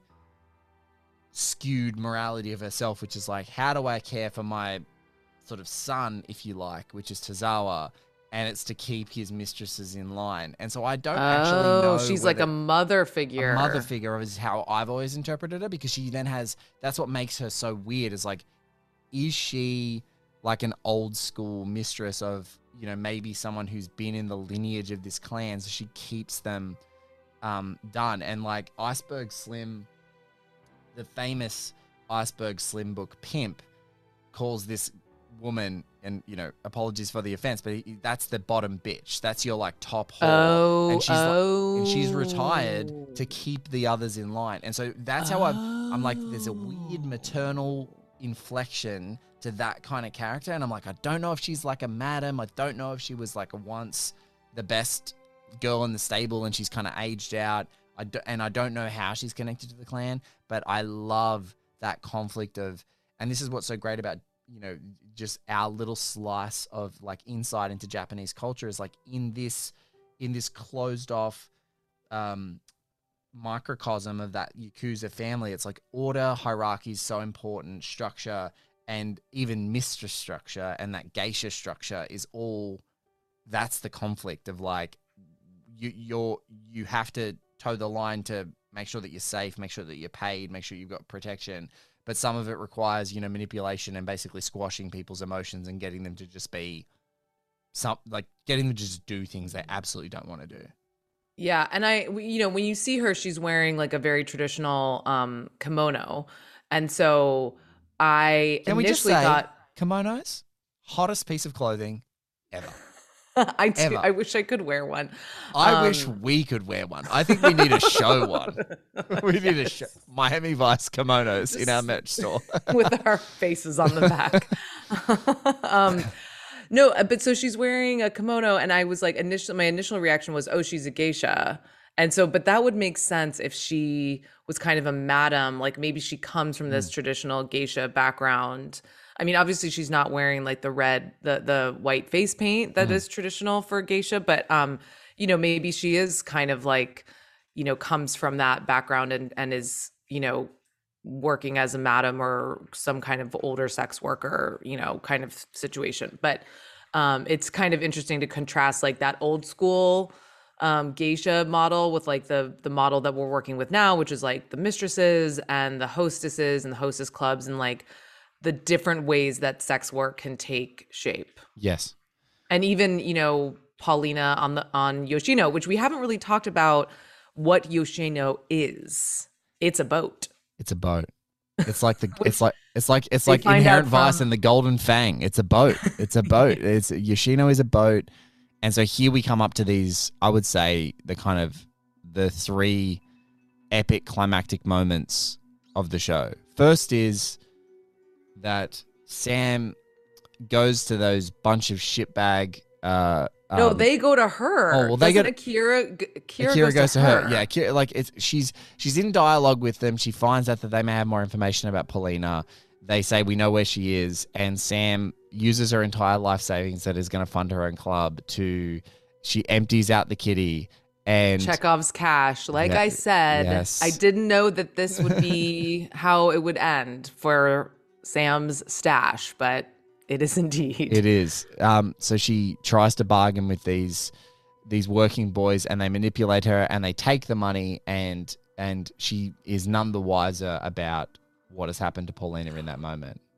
skewed morality of herself, which is like, how do I care for my sort of son, if you like, which is Tozawa, and it's to keep his mistresses in line. And so I don't oh, actually know. She's like a mother figure. A mother figure is how I've always interpreted her, because she then has, that's what makes her so weird, is like, is she like an old school mistress of, you know, maybe someone who's been in the lineage of this clan, so she keeps them um, done. And like Iceberg Slim, the famous Iceberg Slim book Pimp, calls this woman, and you know, apologies for the offense, but he, that's the bottom bitch. That's your like top whore. Oh, and she's oh. like, and she's retired to keep the others in line. And so that's how oh. I'm, I'm like, there's a weird maternal inflection to that kind of character. And I'm like, I don't know if she's like a madam. I don't know if she was like a once the best girl in the stable and she's kind of aged out. I do, and I don't know how she's connected to the clan, but I love that conflict of, and this is what's so great about, you know, just our little slice of like insight into Japanese culture is like in this, in this closed off um, microcosm of that Yakuza family. It's like order, hierarchy is so important, structure, and even mistress structure and that geisha structure is all, that's the conflict of like, you, you're, you have to toe the line to make sure that you're safe, make sure that you're paid, make sure you've got protection. But some of it requires, you know, manipulation and basically squashing people's emotions and getting them to just be some, like getting them to just do things they absolutely don't want to do. Yeah. And I, you know, when you see her, she's wearing like a very traditional um, kimono. And so I Can we initially just say, thought kimonos, hottest piece of clothing ever. I do. Ever. I wish I could wear one. I um, wish we could wear one. I think we need to show one. We need yes. to show Miami Vice kimonos Just in our merch store with our faces on the back. um, no, but so she's wearing a kimono, and I was like, initially, my initial reaction was, oh, she's a geisha. And so, but that would make sense if she was kind of a madam, like maybe she comes from this mm. traditional geisha background. I mean, obviously she's not wearing like the red, the the white face paint that mm. is traditional for geisha, but um, you know, maybe she is kind of like, you know, comes from that background and and is, you know, working as a madam or some kind of older sex worker, you know, kind of situation. But um, it's kind of interesting to contrast like that old school um, geisha model with like the the model that we're working with now, which is like the mistresses and the hostesses and the hostess clubs and like the different ways that sex work can take shape. Yes. And even, you know, Paulina on the on Yoshino, which we haven't really talked about what Yoshino is. It's a boat. It's a boat. It's like the it's like it's like it's like Inherent Vice and the Golden Fang. It's a boat. It's a boat. It's Yoshino is a boat. And so here we come up to these, I would say, the kind of the three epic climactic moments of the show. First is that Sam goes to those bunch of shitbag. Uh, no, um, they go to her. Oh, well, they Doesn't go. Akira, Akira, Akira goes, goes to, to her. her. Yeah, Akira, like it's she's she's in dialogue with them. She finds out that they may have more information about Paulina. They say we know where she is, and Sam uses her entire life savings that is going to fund her own club to. She empties out the kitty. And Chekhov's cash. Like yeah, I said, yes. I didn't know that this would be how it would end for Sam's stash, but it is indeed. It is. Um, so she tries to bargain with these these working boys, and they manipulate her, and they take the money, and and she is none the wiser about what has happened to Paulina in that moment.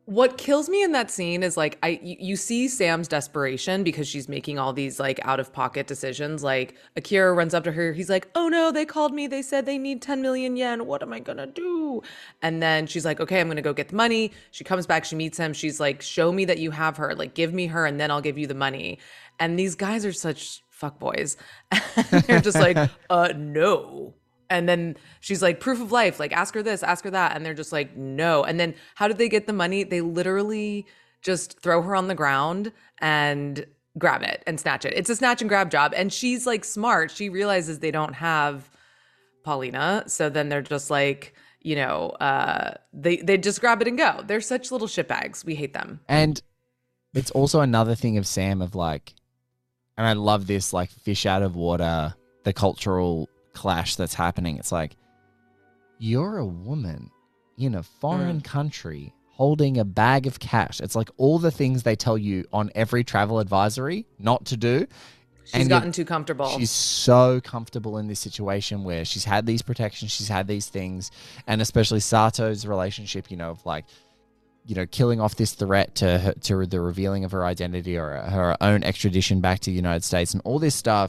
What kills me in that scene is like I you, you see Sam's desperation because she's making all these like out of pocket decisions. Like Akira runs up to her, he's like, "Oh no, they called me. They said they need ten million yen. What am I gonna do?" And then she's like, "Okay, I'm gonna go get the money." She comes back, she meets him. She's like, "Show me that you have her. Like, give me her, and then I'll give you the money." And these guys are such fuckboys. They're just like, "Uh, no." And then she's like, proof of life, like ask her this, ask her that. And they're just like, no. And then how did they get the money? They literally just throw her on the ground and grab it and snatch it. It's a snatch and grab job. And she's like smart. She realizes they don't have Paulina. So then they're just like, you know, uh, they, they just grab it and go. They're such little shitbags. We hate them. And it's also another thing of Sam of like, and I love this, like fish out of water, the cultural clash that's happening. It's like, you're a woman in a foreign mm. country holding a bag of cash. It's like all the things they tell you on every travel advisory not to do. She's and gotten too comfortable. She's so comfortable in this situation where she's had these protections, she's had these things, and especially Sato's relationship, you know, of like, you know, killing off this threat to her, to the revealing of her identity or her own extradition back to the United States and all this stuff.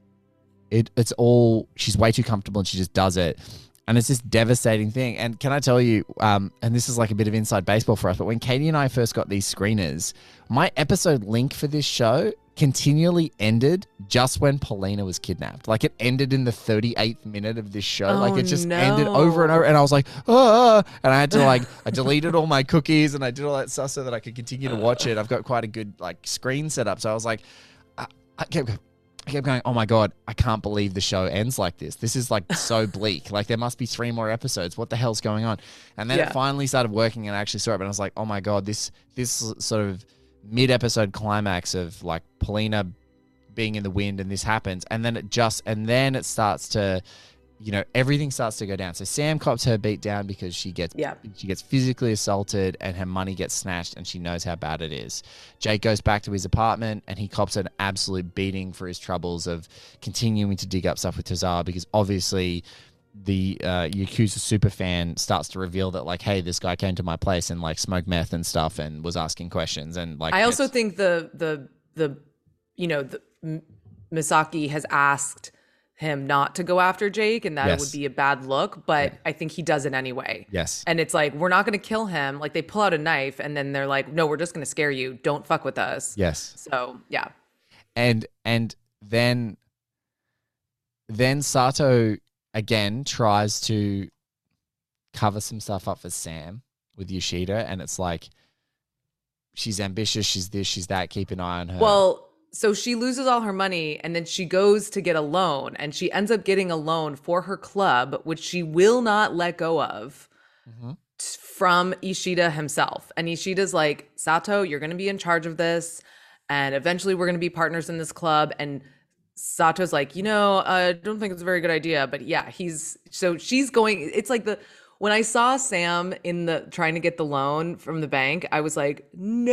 It it's all, she's way too comfortable and she just does it. And it's this devastating thing. And can I tell you, um, and this is like a bit of inside baseball for us, but when Katie and I first got these screeners, my episode link for this show continually ended just when Paulina was kidnapped. Like it ended in the thirty-eighth minute of this show. Oh, like it just no. ended over and over. And I was like, oh, and I had to like, I deleted all my cookies and I did all that stuff so that I could continue to watch it. I've got quite a good like screen set up. So I was like, I, I kept going. I kept going, oh my God, I can't believe the show ends like this. This is like so bleak. Like there must be three more episodes. What the hell's going on? And then yeah. it finally started working and I actually saw it. And I was like, oh my God, this this sort of mid-episode climax of like Paulina being in the wind and this happens. And then it just, and then it starts to, you know, everything starts to go down. So Sam cops her beat down because she gets yeah. she gets physically assaulted and her money gets snatched and she knows how bad it is. Jake goes back to his apartment and he cops an absolute beating for his troubles of continuing to dig up stuff with Tozawa because obviously the uh, Yakuza superfan starts to reveal that like, hey, this guy came to my place and like smoked meth and stuff and was asking questions and like. I also think the the the you know the M- Misaki has asked him not to go after Jake and that yes. it would be a bad look, but yeah. I think he does it anyway. Yes. And it's like, we're not going to kill him. Like they pull out a knife and then they're like, no, we're just going to scare you. Don't fuck with us. Yes. So yeah. And, and then, then Sato again tries to cover some stuff up for Sam with Yoshida. And it's like, she's ambitious. She's this, she's that. Keep an eye on her. Well, so she loses all her money and then she goes to get a loan and she ends up getting a loan for her club, which she will not let go of mm-hmm. t- from Ishida himself. And Ishida's like, Sato, you're going to be in charge of this. And eventually we're going to be partners in this club. And Sato's like, you know, I don't think it's a very good idea. But yeah, he's, so she's going, it's like the, when I saw Sam in the, trying to get the loan from the bank, I was like, no.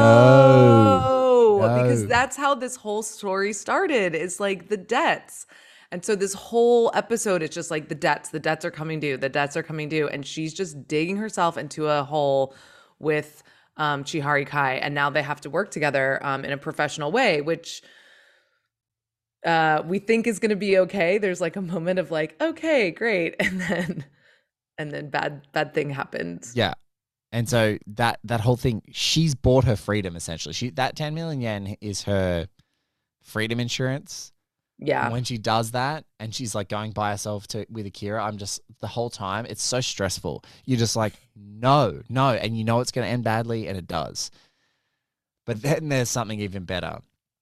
No. No. Because that's how this whole story started. It's like the debts. And so this whole episode, it's just like the debts, the debts are coming due, the debts are coming due. And she's just digging herself into a hole with um, Chihari Kai. And now they have to work together um, in a professional way, which uh, we think is going to be okay. There's like a moment of like, okay, great. And then, and then bad, bad thing happens. Yeah. And so that that whole thing, she's bought her freedom essentially. She that ten million yen is her freedom insurance. Yeah. And when she does that and she's like going by herself to with Akira, I'm just the whole time, it's so stressful. You're just like, no, no. And you know it's going to end badly and it does. But then there's something even better.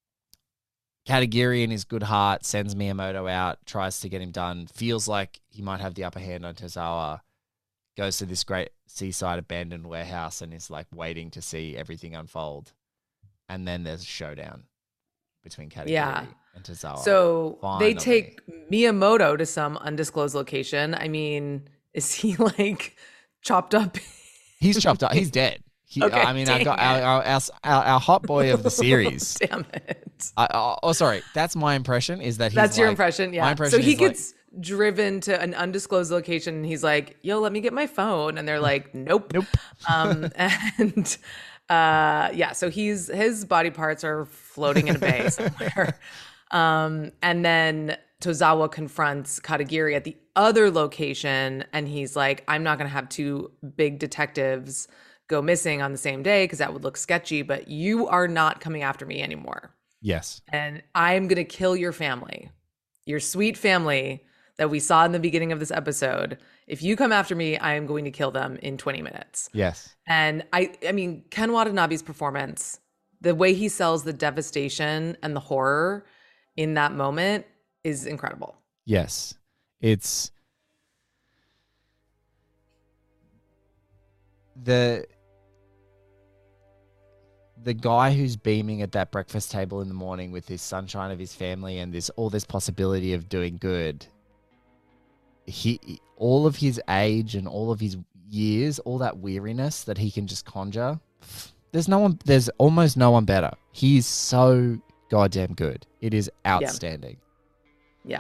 Katagiri in his good heart sends Miyamoto out, tries to get him done, feels like he might have the upper hand on Tozawa. Goes to this great seaside abandoned warehouse and is like waiting to see everything unfold. And then there's a showdown between Katagiri yeah. and Tozawa. So Finally. They take Miyamoto to some undisclosed location. I mean, is he like chopped up? He's chopped up. He's dead. He, okay, I mean, I got our, our, our, our hot boy of the series. Damn it. I, oh, oh, sorry. That's my impression is that he's That's your like, impression, yeah. My impression so he is gets driven to an undisclosed location, and he's like, yo, let me get my phone. And they're like, nope. Nope. Um, and uh, yeah, so he's his body parts are floating in a bay somewhere. Um, and then Tozawa confronts Katagiri at the other location, and he's like, I'm not going to have two big detectives go missing on the same day because that would look sketchy, but you are not coming after me anymore. Yes. And I'm going to kill your family, your sweet family that we saw in the beginning of this episode. If you come after me, I am going to kill them in twenty minutes. Yes. And I, I mean, Ken Watanabe's performance, the way he sells the devastation and the horror in that moment is incredible. Yes. It's the the guy who's beaming at that breakfast table in the morning with this sunshine of his family and this all this possibility of doing good. He all of his age and all of his years, all that weariness that he can just conjure. There's no one there's almost no one better. He's so goddamn good. It is outstanding. Yeah.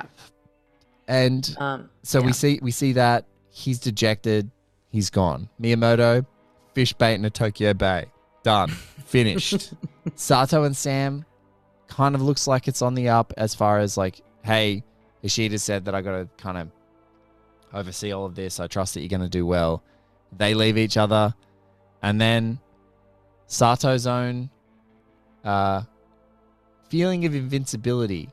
And um, so yeah. we see we see that he's dejected, he's gone. Miyamoto, fish bait in a Tokyo Bay. Done. Finished. Sato and Sam kind of looks like it's on the up as far as like, hey, Ishida said that I got to kind of oversee all of this. I trust that you're going to do well. They leave each other. And then Sato's own uh, feeling of invincibility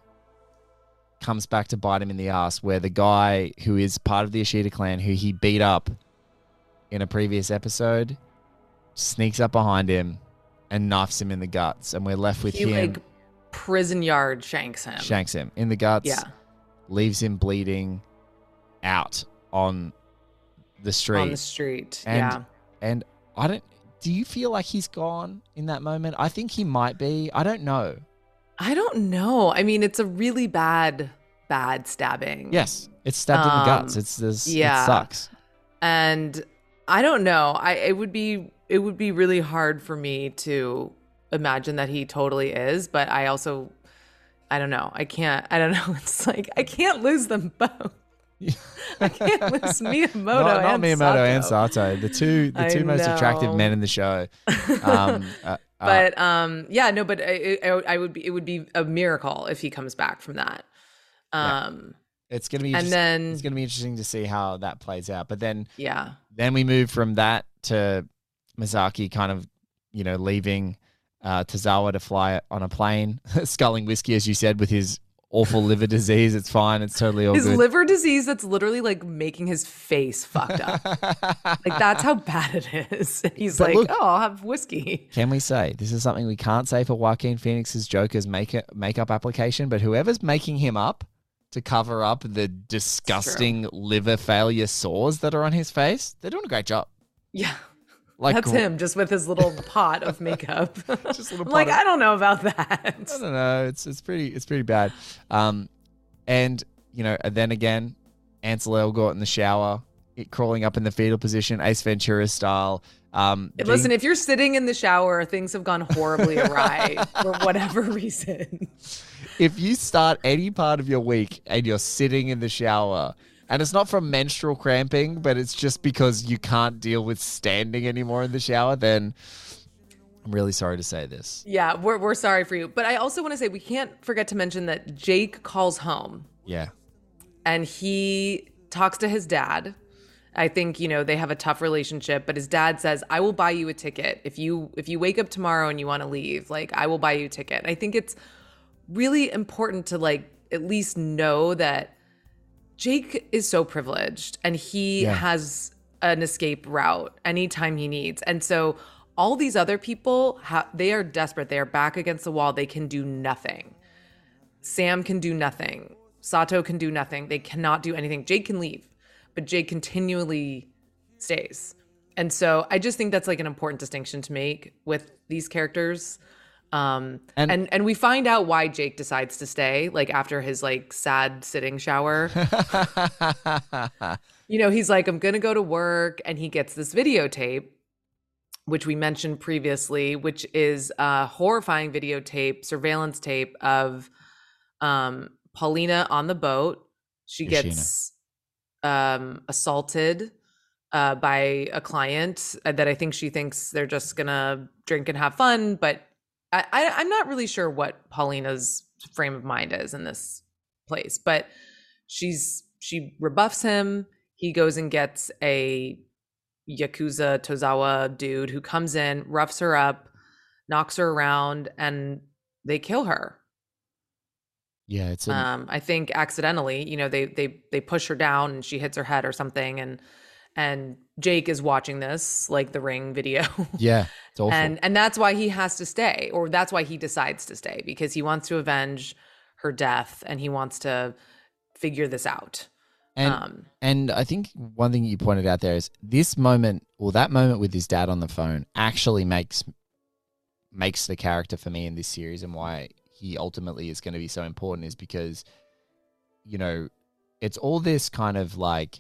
comes back to bite him in the ass, where the guy who is part of the Ishida clan, who he beat up in a previous episode, sneaks up behind him and knifes him in the guts. And we're left with he, him. Like, prison yard shanks him. Shanks him in the guts. Yeah. Leaves him bleeding out on the street. On the street. And, yeah. And I don't, do you feel like he's gone in that moment? I think he might be. I don't know. I don't know. I mean, it's a really bad, bad stabbing. Yes. It's stabbed um, in the guts. It's this, yeah. It sucks. And I don't know. I, it would be, it would be really hard for me to imagine that he totally is, but I also, I don't know. I can't, I don't know. It's like, I can't lose them both. I can't lose Miyamoto not, not and Miyamoto Sato. and Sato, the two the two I most know. attractive men in the show. Um, uh, but um, yeah, no, but I, I, I would be. It would be a miracle if he comes back from that. Um, yeah. It's gonna be, and then it's gonna be interesting to see how that plays out. But then, yeah, then we move from that to Misaki kind of, you know, leaving uh, Tozawa to fly on a plane, sculling whiskey, as you said, with his awful liver disease. It's fine. It's totally all his good. liver disease that's literally like making his face fucked up. Like, that's how bad it is. He's But like, look, oh, I'll have whiskey. Can we say this is something we can't say for Joaquin Phoenix's Joker's make makeup application, but whoever's making him up to cover up the disgusting liver failure sores that are on his face, they're doing a great job. Yeah. Like, That's him, just with his little pot of makeup. Just a little I'm like, pot of- I don't know about that. I don't know. It's it's pretty it's pretty bad. Um, and you know, and then again, Ansel Elgort in the shower, it, crawling up in the fetal position, Ace Ventura style. Um, Listen, being- if you're sitting in the shower, things have gone horribly awry for whatever reason. if you start any part of your week and you're sitting in the shower, and it's not from menstrual cramping, but it's just because you can't deal with standing anymore in the shower, then I'm really sorry to say this. Yeah, we're we're sorry for you. But I also want to say we can't forget to mention that Jake calls home. Yeah. And he talks to his dad. I think, you know, they have a tough relationship, but his dad says, I will buy you a ticket. If you if you wake up tomorrow and you want to leave, like, I will buy you a ticket. And I think it's really important to, like, at least know that Jake is so privileged and he Yeah. has an escape route anytime he needs. And so all these other people, ha- they are desperate. They are back against the wall. They can do nothing. Sam can do nothing. Sato can do nothing. They cannot do anything. Jake can leave, but Jake continually stays. And so I just think that's like an important distinction to make with these characters. Um, And- and, and we find out why Jake decides to stay, like after his like sad sitting shower. You know, he's like, I'm going to go to work. And he gets this videotape, which we mentioned previously, which is a horrifying videotape, surveillance tape of um, Paulina on the boat. she Yoshino. gets um, assaulted uh, by a client that I think she thinks they're just gonna drink and have fun. But I, I, I'm not really sure what Paulina's frame of mind is in this place. But she's she rebuffs him. He goes and gets a Yakuza Tozawa dude who comes in, roughs her up, knocks her around, and they kill her. Yeah, it's a, Um, I think accidentally, you know, they they they push her down and she hits her head or something, and and Jake is watching this like the Ring video. yeah, it's awful. and and that's why he has to stay, or that's why he decides to stay, because he wants to avenge her death and he wants to figure this out. And um, and I think one thing you pointed out there is this moment, or that moment with his dad on the phone, actually makes makes the character for me in this series, and why he ultimately is going to be so important is because, you know, it's all this kind of like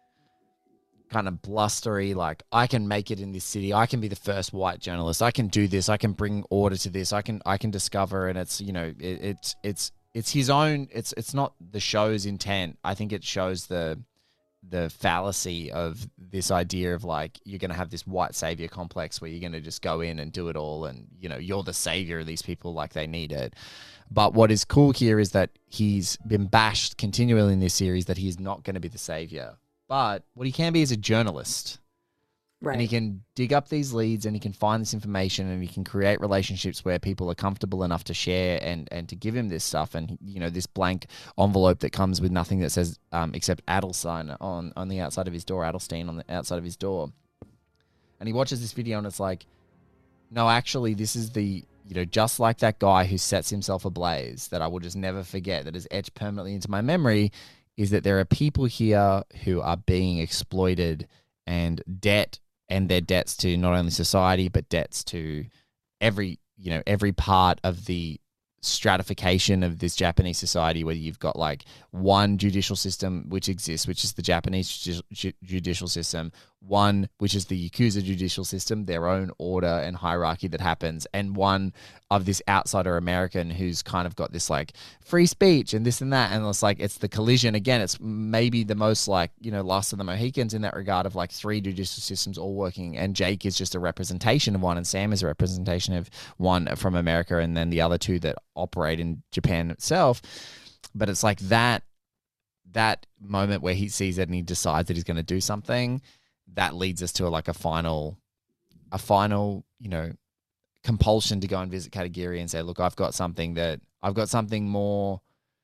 kind of blustery, like, I can make it in this city, I can be the first white journalist, I can do this, I can bring order to this, I can I can discover, and it's, you know, it, it's it's it's his own, it's it's not the show's intent. I think it shows the the fallacy of this idea of like, you're going to have this white savior complex where you're going to just go in and do it all, and, you know, you're the savior of these people, like they need it. But what is cool here is that he's been bashed continually in this series that he's not going to be the savior. But what he can be is a journalist. right. And he can dig up these leads, and he can find this information, and he can create relationships where people are comfortable enough to share and, and to give him this stuff. And, you know, this blank envelope that comes with nothing that says um, except Adelstein on, on the outside of his door, Adelstein on the outside of his door. And he watches this video and it's like, no, actually, this is the, you know, just like that guy who sets himself ablaze that I will just never forget, that is etched permanently into my memory, is that there are people here who are being exploited, and debt, and their debts to not only society, but debts to every, you know, every part of the stratification of this Japanese society, where you've got like one judicial system which exists, which is the Japanese ju- ju- judicial system, one which is the Yakuza judicial system, their own order and hierarchy that happens, and one of this outsider American who's kind of got this like free speech and this and that, and it's like, it's the collision again. It's maybe the most like, you know, Last of the Mohicans in that regard, of like three judicial systems all working, and Jake is just a representation of one, and Sam is a representation of one from America, and then the other two that operate in Japan itself. But it's like that that moment where he sees it and he decides that he's going to do something, that leads us to a, like a final a final, you know, compulsion to go and visit Katagiri and say, look, I've got something that I've got something more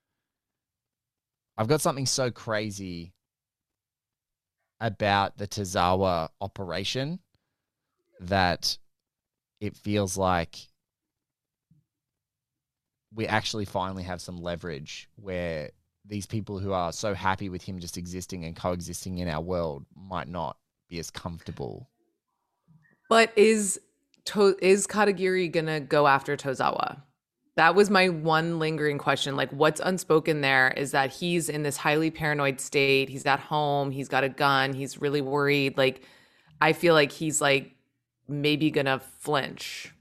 I've got something so crazy about the Tozawa operation that it feels like we actually finally have some leverage, where these people who are so happy with him just existing and coexisting in our world might not be as comfortable. But is to- is Katagiri gonna go after Tozawa? That was my one lingering question. Like, what's unspoken there is that he's in this highly paranoid state. He's at home. He's got a gun. He's really worried. Like, I feel like he's like maybe gonna flinch.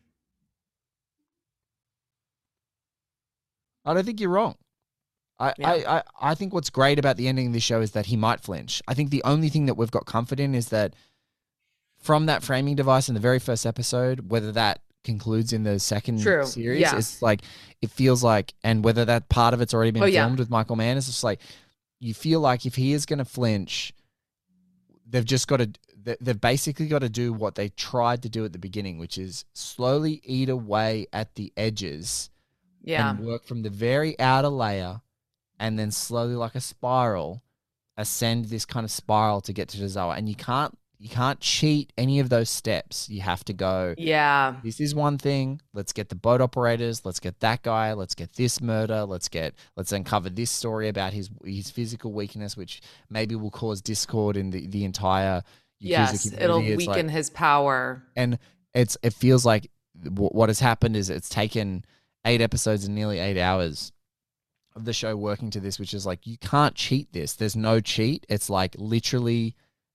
I don't think you're wrong. I, Yeah. I, I, I think what's great about the ending of this show is that he might flinch. I think the only thing that we've got comfort in is that from that framing device in the very first episode, whether that concludes in the second True. series, Yeah. it's like, it feels like, and whether that part of it's already been Oh, yeah. filmed with Michael Mann, it's just like, you feel like if he is going to flinch, they've just got to, they- they've basically got to do what they tried to do at the beginning, which is slowly eat away at the edges Yeah. and work from the very outer layer, and then slowly, like a spiral, ascend this kind of spiral to get to Tozawa. And you can't you can't cheat any of those steps. You have to go, Yeah. this is one thing, let's get the boat operators, let's get that guy, let's get this murder, let's get let's uncover this story about his his physical weakness, which maybe will cause discord in the, the entire Yakuza Yes. community. It'll It's weaken like- his power. and it's it feels like w- what has happened is it's taken eight episodes and nearly eight hours of the show working to this, which is like, you can't cheat this. There's no cheat. It's like literally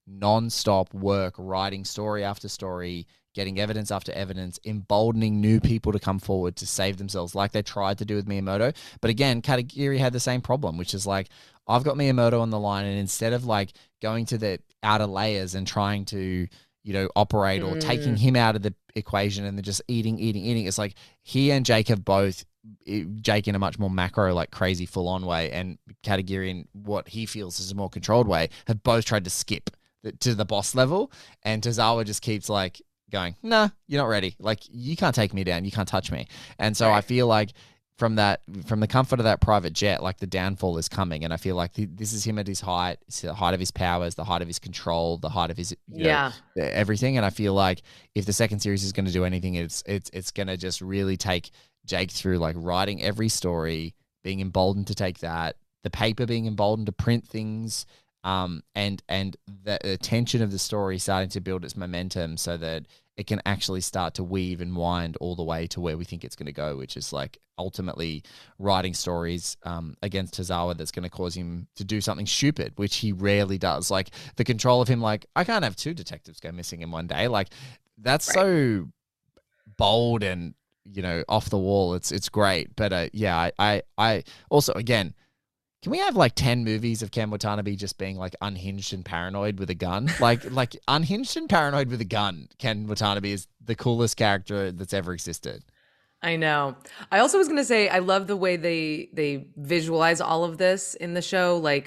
non-stop work, writing story after story, getting evidence after evidence, emboldening new people to come forward to save themselves like they tried to do with Miyamoto. But again, Katagiri had the same problem, which is like, I've got Miyamoto on the line, and instead of like going to the outer layers and trying to, you know, operate or mm. taking him out of the equation and then just eating, eating, eating, it's like he and Jake have both, Jake in a much more macro, like crazy full-on way, and Katagiri in what he feels is a more controlled way, have both tried to skip the, to the boss level, and Tozawa just keeps like, going, nah, you're not ready. Like, you can't take me down. You can't touch me. And so right. I feel like from that, from the comfort of that private jet, like the downfall is coming. And I feel like the, this is him at his height. It's the height of his powers, the height of his control, the height of his, you yeah, know, everything. And I feel like if the second series is going to do anything, it's, it's, it's going to just really take Jake through like writing every story, being emboldened to take that, the paper being emboldened to print things, um, and, and the, the tension of the story starting to build its momentum so that it can actually start to weave and wind all the way to where we think it's going to go, which is like ultimately writing stories um, against Tozawa that's going to cause him to do something stupid, which he rarely does. Like the control of him, like, I can't have two detectives go missing in one day. Like that's right. so bold and, you know, off the wall. It's it's great. But uh, yeah, I, I, I also, again, can we have like ten movies of Ken Watanabe just being like unhinged and paranoid with a gun? Like, like unhinged and paranoid with a gun. Ken Watanabe is the coolest character that's ever existed. I know. I also was going to say, I love the way they, they visualize all of this in the show. Like,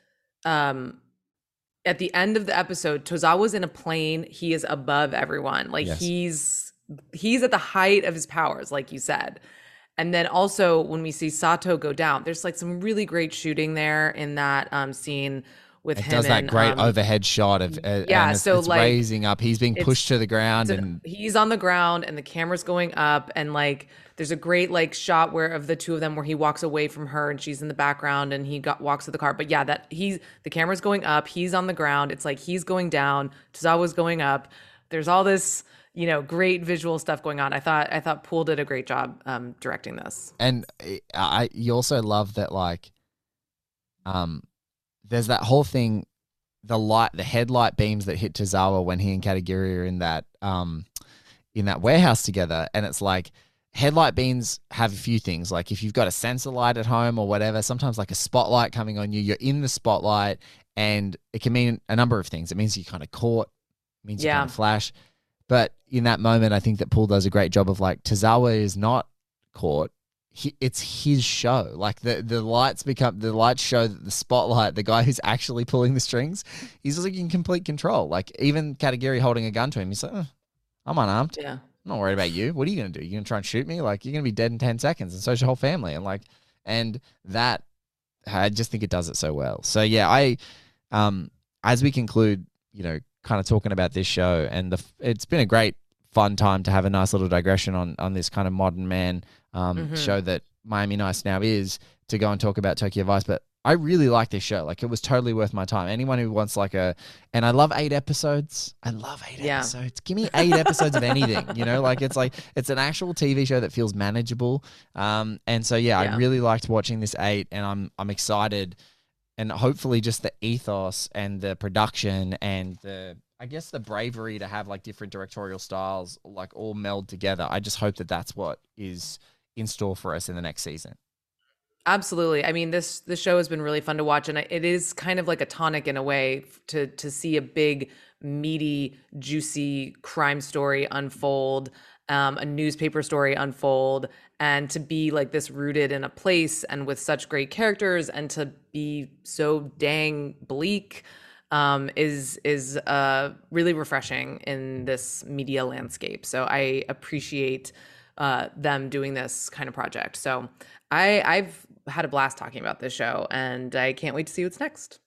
um, at the end of the episode, Tozawa's in a plane. He is above everyone. Like yes. he's, he's at the height of his powers, like you said. And then also when we see Sato go down, there's like some really great shooting there in that um, scene with it him. It does that and, great um, overhead shot of uh, yeah, and it's, so it's like raising up. He's being pushed to the ground, an, and he's on the ground, and the camera's going up, and like there's a great like shot where of the two of them where he walks away from her and she's in the background, and he got walks to the car. But yeah, that he's the camera's going up, he's on the ground. It's like he's going down, Tozawa's going up. There's all this, you know, great visual stuff going on. I thought I thought Poole did a great job um, directing this. And I, you also love that, like, um, there's that whole thing, the light, the headlight beams that hit Tozawa when he and Katagiri are in that, um, in that warehouse together, and it's like headlight beams have a few things. Like if you've got a sensor light at home or whatever, sometimes like a spotlight coming on you, you're in the spotlight, and it can mean a number of things. It means you're kind of caught. It means yeah. you kind of flash. But in that moment, I think that Poole does a great job of like, Tozawa is not caught. He, it's his show. Like the, the lights become, the lights show that the spotlight, the guy who's actually pulling the strings, he's like in complete control. Like even Katagiri holding a gun to him, he's like, oh, I'm unarmed. Yeah. I'm not worried about you. What are you going to do? You're going to try and shoot me? Like you're going to be dead in ten seconds, and so's your whole family. And like, and that, I just think it does it so well. So yeah, I, um, as we conclude, you know, kind of talking about this show, and the it's been a great fun time to have a nice little digression on on this kind of modern man um, mm-hmm. show that Miami Nice now is, to go and talk about Tokyo Vice. But I really like this show. Like it was totally worth my time. Anyone who wants like a, and I love eight episodes. I love eight yeah. episodes. Give me eight episodes of anything, you know, like it's like, it's an actual T V show that feels manageable. Um, and so, yeah, yeah, I really liked watching this eight, and I'm, I'm excited. And hopefully just the ethos and the production and the, I guess the bravery to have like different directorial styles like all meld together. I just hope that that's what is in store for us in the next season. Absolutely. I mean, this this show has been really fun to watch, and it is kind of like a tonic in a way to to see a big, meaty, juicy crime story unfold, um, a newspaper story unfold, and to be like this rooted in a place and with such great characters, and to be so dang bleak um, is is uh, really refreshing in this media landscape. So I appreciate uh, them doing this kind of project. So I, I've had a blast talking about this show, and I can't wait to see what's next.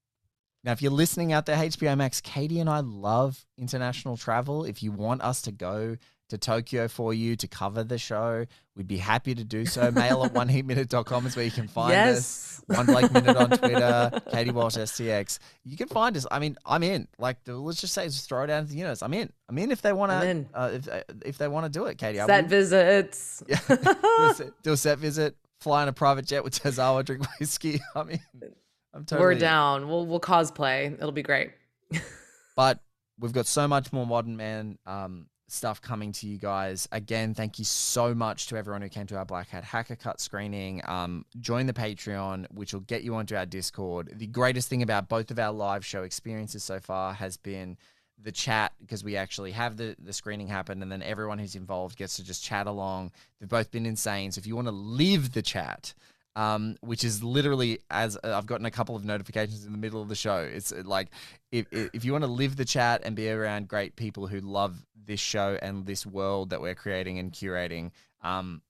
Now, if you're listening out there, H B O Max, Katie and I love international travel. If you want us to go to Tokyo for you to cover the show, we'd be happy to do so. Mail at one heat minute dot com is where you can find yes. us. One Blake Minute on Twitter, Katie Walsh S T X. You can find us. I mean, I'm in. Like, let's just say, just throw it down to the universe. I'm in. I'm in if they want to. Uh, if if they want to do it, Katie. Set visits. Yeah. do, a set, do a set visit. Fly in a private jet with Tozawa, drink whiskey. I mean, I'm totally. We're down. We'll we'll cosplay. It'll be great. But we've got so much more Modern Man um, stuff coming to you guys. Again, thank you so much to everyone who came to our Black Hat Hacker Cut screening. Um, join the Patreon, which will get you onto our Discord. The greatest thing about both of our live show experiences so far has been the chat, because we actually have the, the screening happen, and then everyone who's involved gets to just chat along. They've both been insane. So if you want to live the chat, um, which is literally, as uh, I've gotten a couple of notifications in the middle of the show, it's like, if, if you want to live the chat and be around great people who love this show and this world that we're creating and curating, um,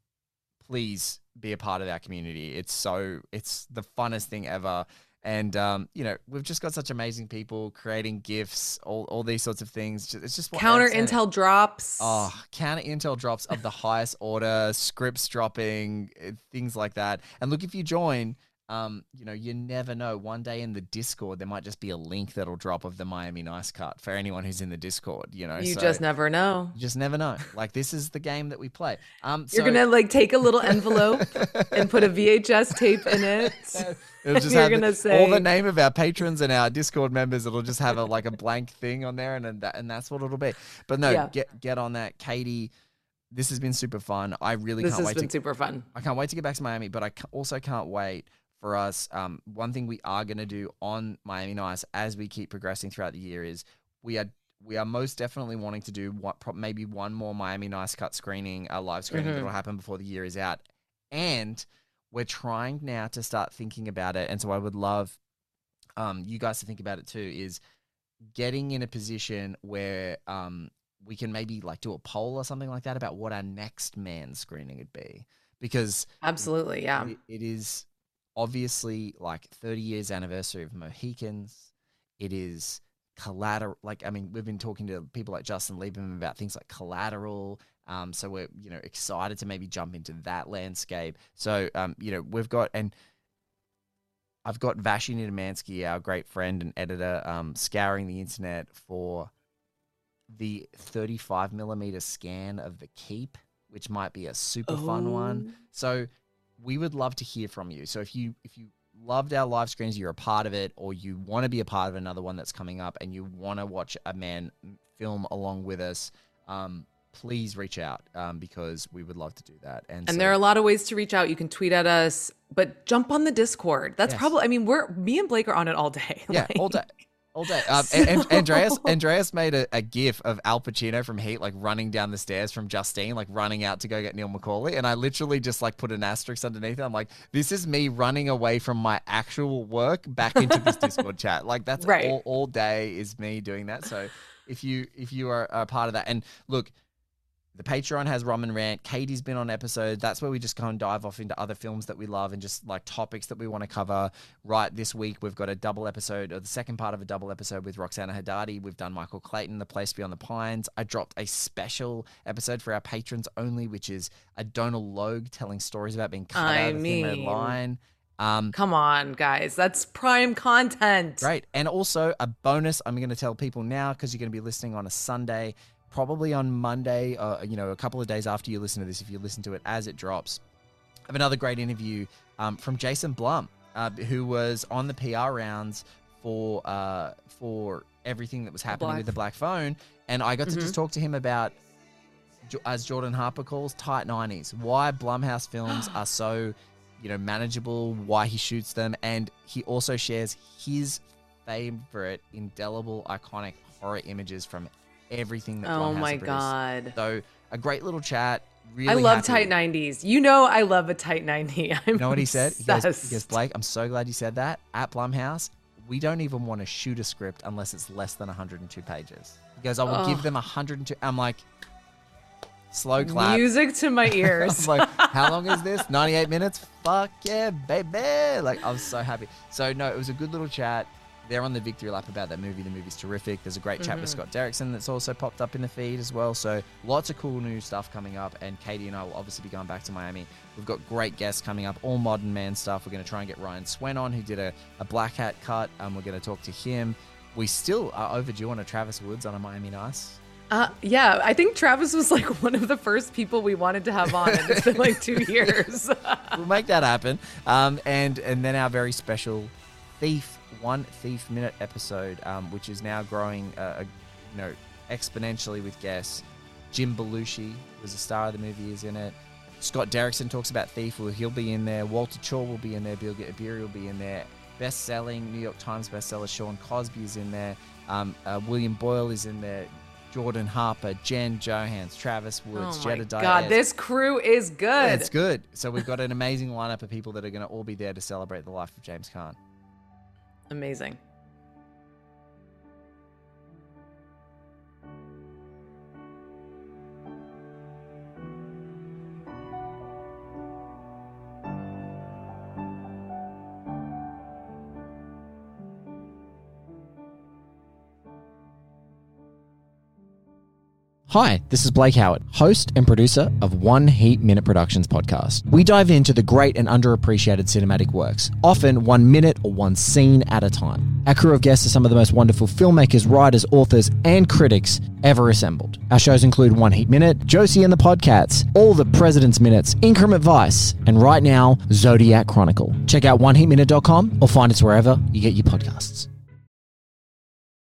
please be a part of our community. It's so, it's the funnest thing ever. And, um, you know, we've just got such amazing people creating GIFs, all, all these sorts of things. It's just what counter intel drops. Oh, counter intel drops of the highest order, scripts dropping, things like that. And look, if you join, um, you know, you never know. One day in the Discord, there might just be a link that'll drop of the Miami Nice cut for anyone who's in the Discord, you know. You so just never know. You just never know. Like, this is the game that we play. Um, You're so- going to, like, take a little envelope and put a V H S tape in it. It'll just You're have gonna the, say all the name of our patrons and our Discord members. It'll just have a like a blank thing on there, and and, that, and that's what it'll be. But no, Yeah. get get on that, Katie. This has been super fun. I really This can't has wait. been to, super fun. I can't wait to get back to Miami, but I ca- also can't wait for us. Um, one thing we are going to do on Miami Nice as we keep progressing throughout the year is we are we are most definitely wanting to do what pro- maybe one more Miami Nice cut screening, a live screening Mhm. that'll happen before the year is out, and we're trying now to start thinking about it. And so I would love um, you guys to think about it too, is getting in a position where um, we can maybe like do a poll or something like that about what our next man screening would be. Because Absolutely, yeah. it, it is obviously like thirty years anniversary of Mohicans. It is Collateral. Like, I mean, we've been talking to people like Justin Lieberman about things like Collateral. Um, so we're, you know, excited to maybe jump into that landscape. So, um, you know, we've got, and I've got Vashi Nitamansky, our great friend and editor, um, scouring the internet for the thirty-five millimeter scan of the Keep, which might be a super fun one. So we would love to hear from you. So if you, if you loved our live screens, you're a part of it, or you want to be a part of another one that's coming up and you want to watch a man film along with us, um, please reach out um, because we would love to do that. And, And so, there are a lot of ways to reach out. You can tweet at us, but jump on the Discord. That's Yes. probably, I mean, we're, me and Blake are on it all day. yeah, Like, all day. All day. Um, and, and Andreas Andreas made a, a gif of Al Pacino from Heat, like running down the stairs from Justine, like running out to go get Neil McCauley. And I literally just like put an asterisk underneath it. I'm like, this is me running away from my actual work back into this Discord chat. Like that's Right. all, all day is me doing that. So if you if you are a part of that, and look, the Patreon has Rum and Rant. Katie's been on episodes. That's where we just go and dive off into other films that we love and just like topics that we want to cover. Right this week, we've got a double episode, or the second part of a double episode with Roxana Haddadi. We've done Michael Clayton, The Place Beyond the Pines. I dropped a special episode for our patrons only, which is a Donal Logue telling stories about being cut I out of Thin Red mean- Line. Um, Come on, guys. That's prime content. Great. And also a bonus, I'm going to tell people now because you're going to be listening on a Sunday, probably on Monday, uh, you know, a couple of days after you listen to this, if you listen to it as it drops. I have another great interview um, from Jason Blum, uh, who was on the P R rounds for uh, for everything that was happening Black. with the Black Phone. And I got to Mhm. just talk to him about, Jo- as Jordan Harper calls, tight nineties, why Blumhouse films are so, you know, manageable, why he shoots them. And he also shares his favorite indelible, iconic horror images from everything that Oh Blumhouse my have produced. God. So a great little chat. Really I love happy. tight nineties. You know I love a tight ninety. I'm You know what he said? He goes, he obsessed. goes, Blake, I'm so glad you said that. At Blumhouse, we don't even want to shoot a script unless it's less than one hundred two pages. He goes, I will give Ugh. them one hundred two. I'm like, slow clap. Music to my ears. I'm like, how long is this? ninety-eight minutes? Fuck yeah, baby. Like, I was so happy. So, no, it was a good little chat. They're on the victory lap about that movie. The movie's terrific. There's a great chat with Mhm. Scott Derrickson that's also popped up in the feed as well. So lots of cool new stuff coming up. And Katie and I will obviously be going back to Miami. We've got great guests coming up, all modern man stuff. We're going to try and get Ryan Swen on, who did a, a Black Hat cut. Um, we're going to talk to him. We still are overdue on a Travis Woods on a Miami Nice. Uh, yeah, I think Travis was like one of the first people we wanted to have on, and it's been like two years. We'll make that happen. Um, and, and then our very special Thief One Thief Minute episode, um, which is now growing, uh, you know, exponentially with guests. Jim Belushi was the star of the movie, is in it. Scott Derrickson talks about Thief, well, he'll be in there. Walter Chaw will be in there. Bill Abiri will be in there. Best-selling New York Times bestseller Sean Cosby is in there. Um, uh, William Boyle is in there. Jordan Harper, Jen Johans, Travis Woods, oh my Jedediah. God, this crew is good. Yeah, it's good. So we've got an amazing lineup of people that are going to all be there to celebrate the life of James Caan. Amazing. Hi, this is Blake Howard, host and producer of One Heat Minute Productions podcast. We dive into the great and underappreciated cinematic works, often one minute or one scene at a time. Our crew of guests are some of the most wonderful filmmakers, writers, authors, and critics ever assembled. Our shows include One Heat Minute, Josie and the Podcats, All the President's Minutes, Increment Vice, and right now, Zodiac Chronicle. Check out one heat minute dot com or find us wherever you get your podcasts.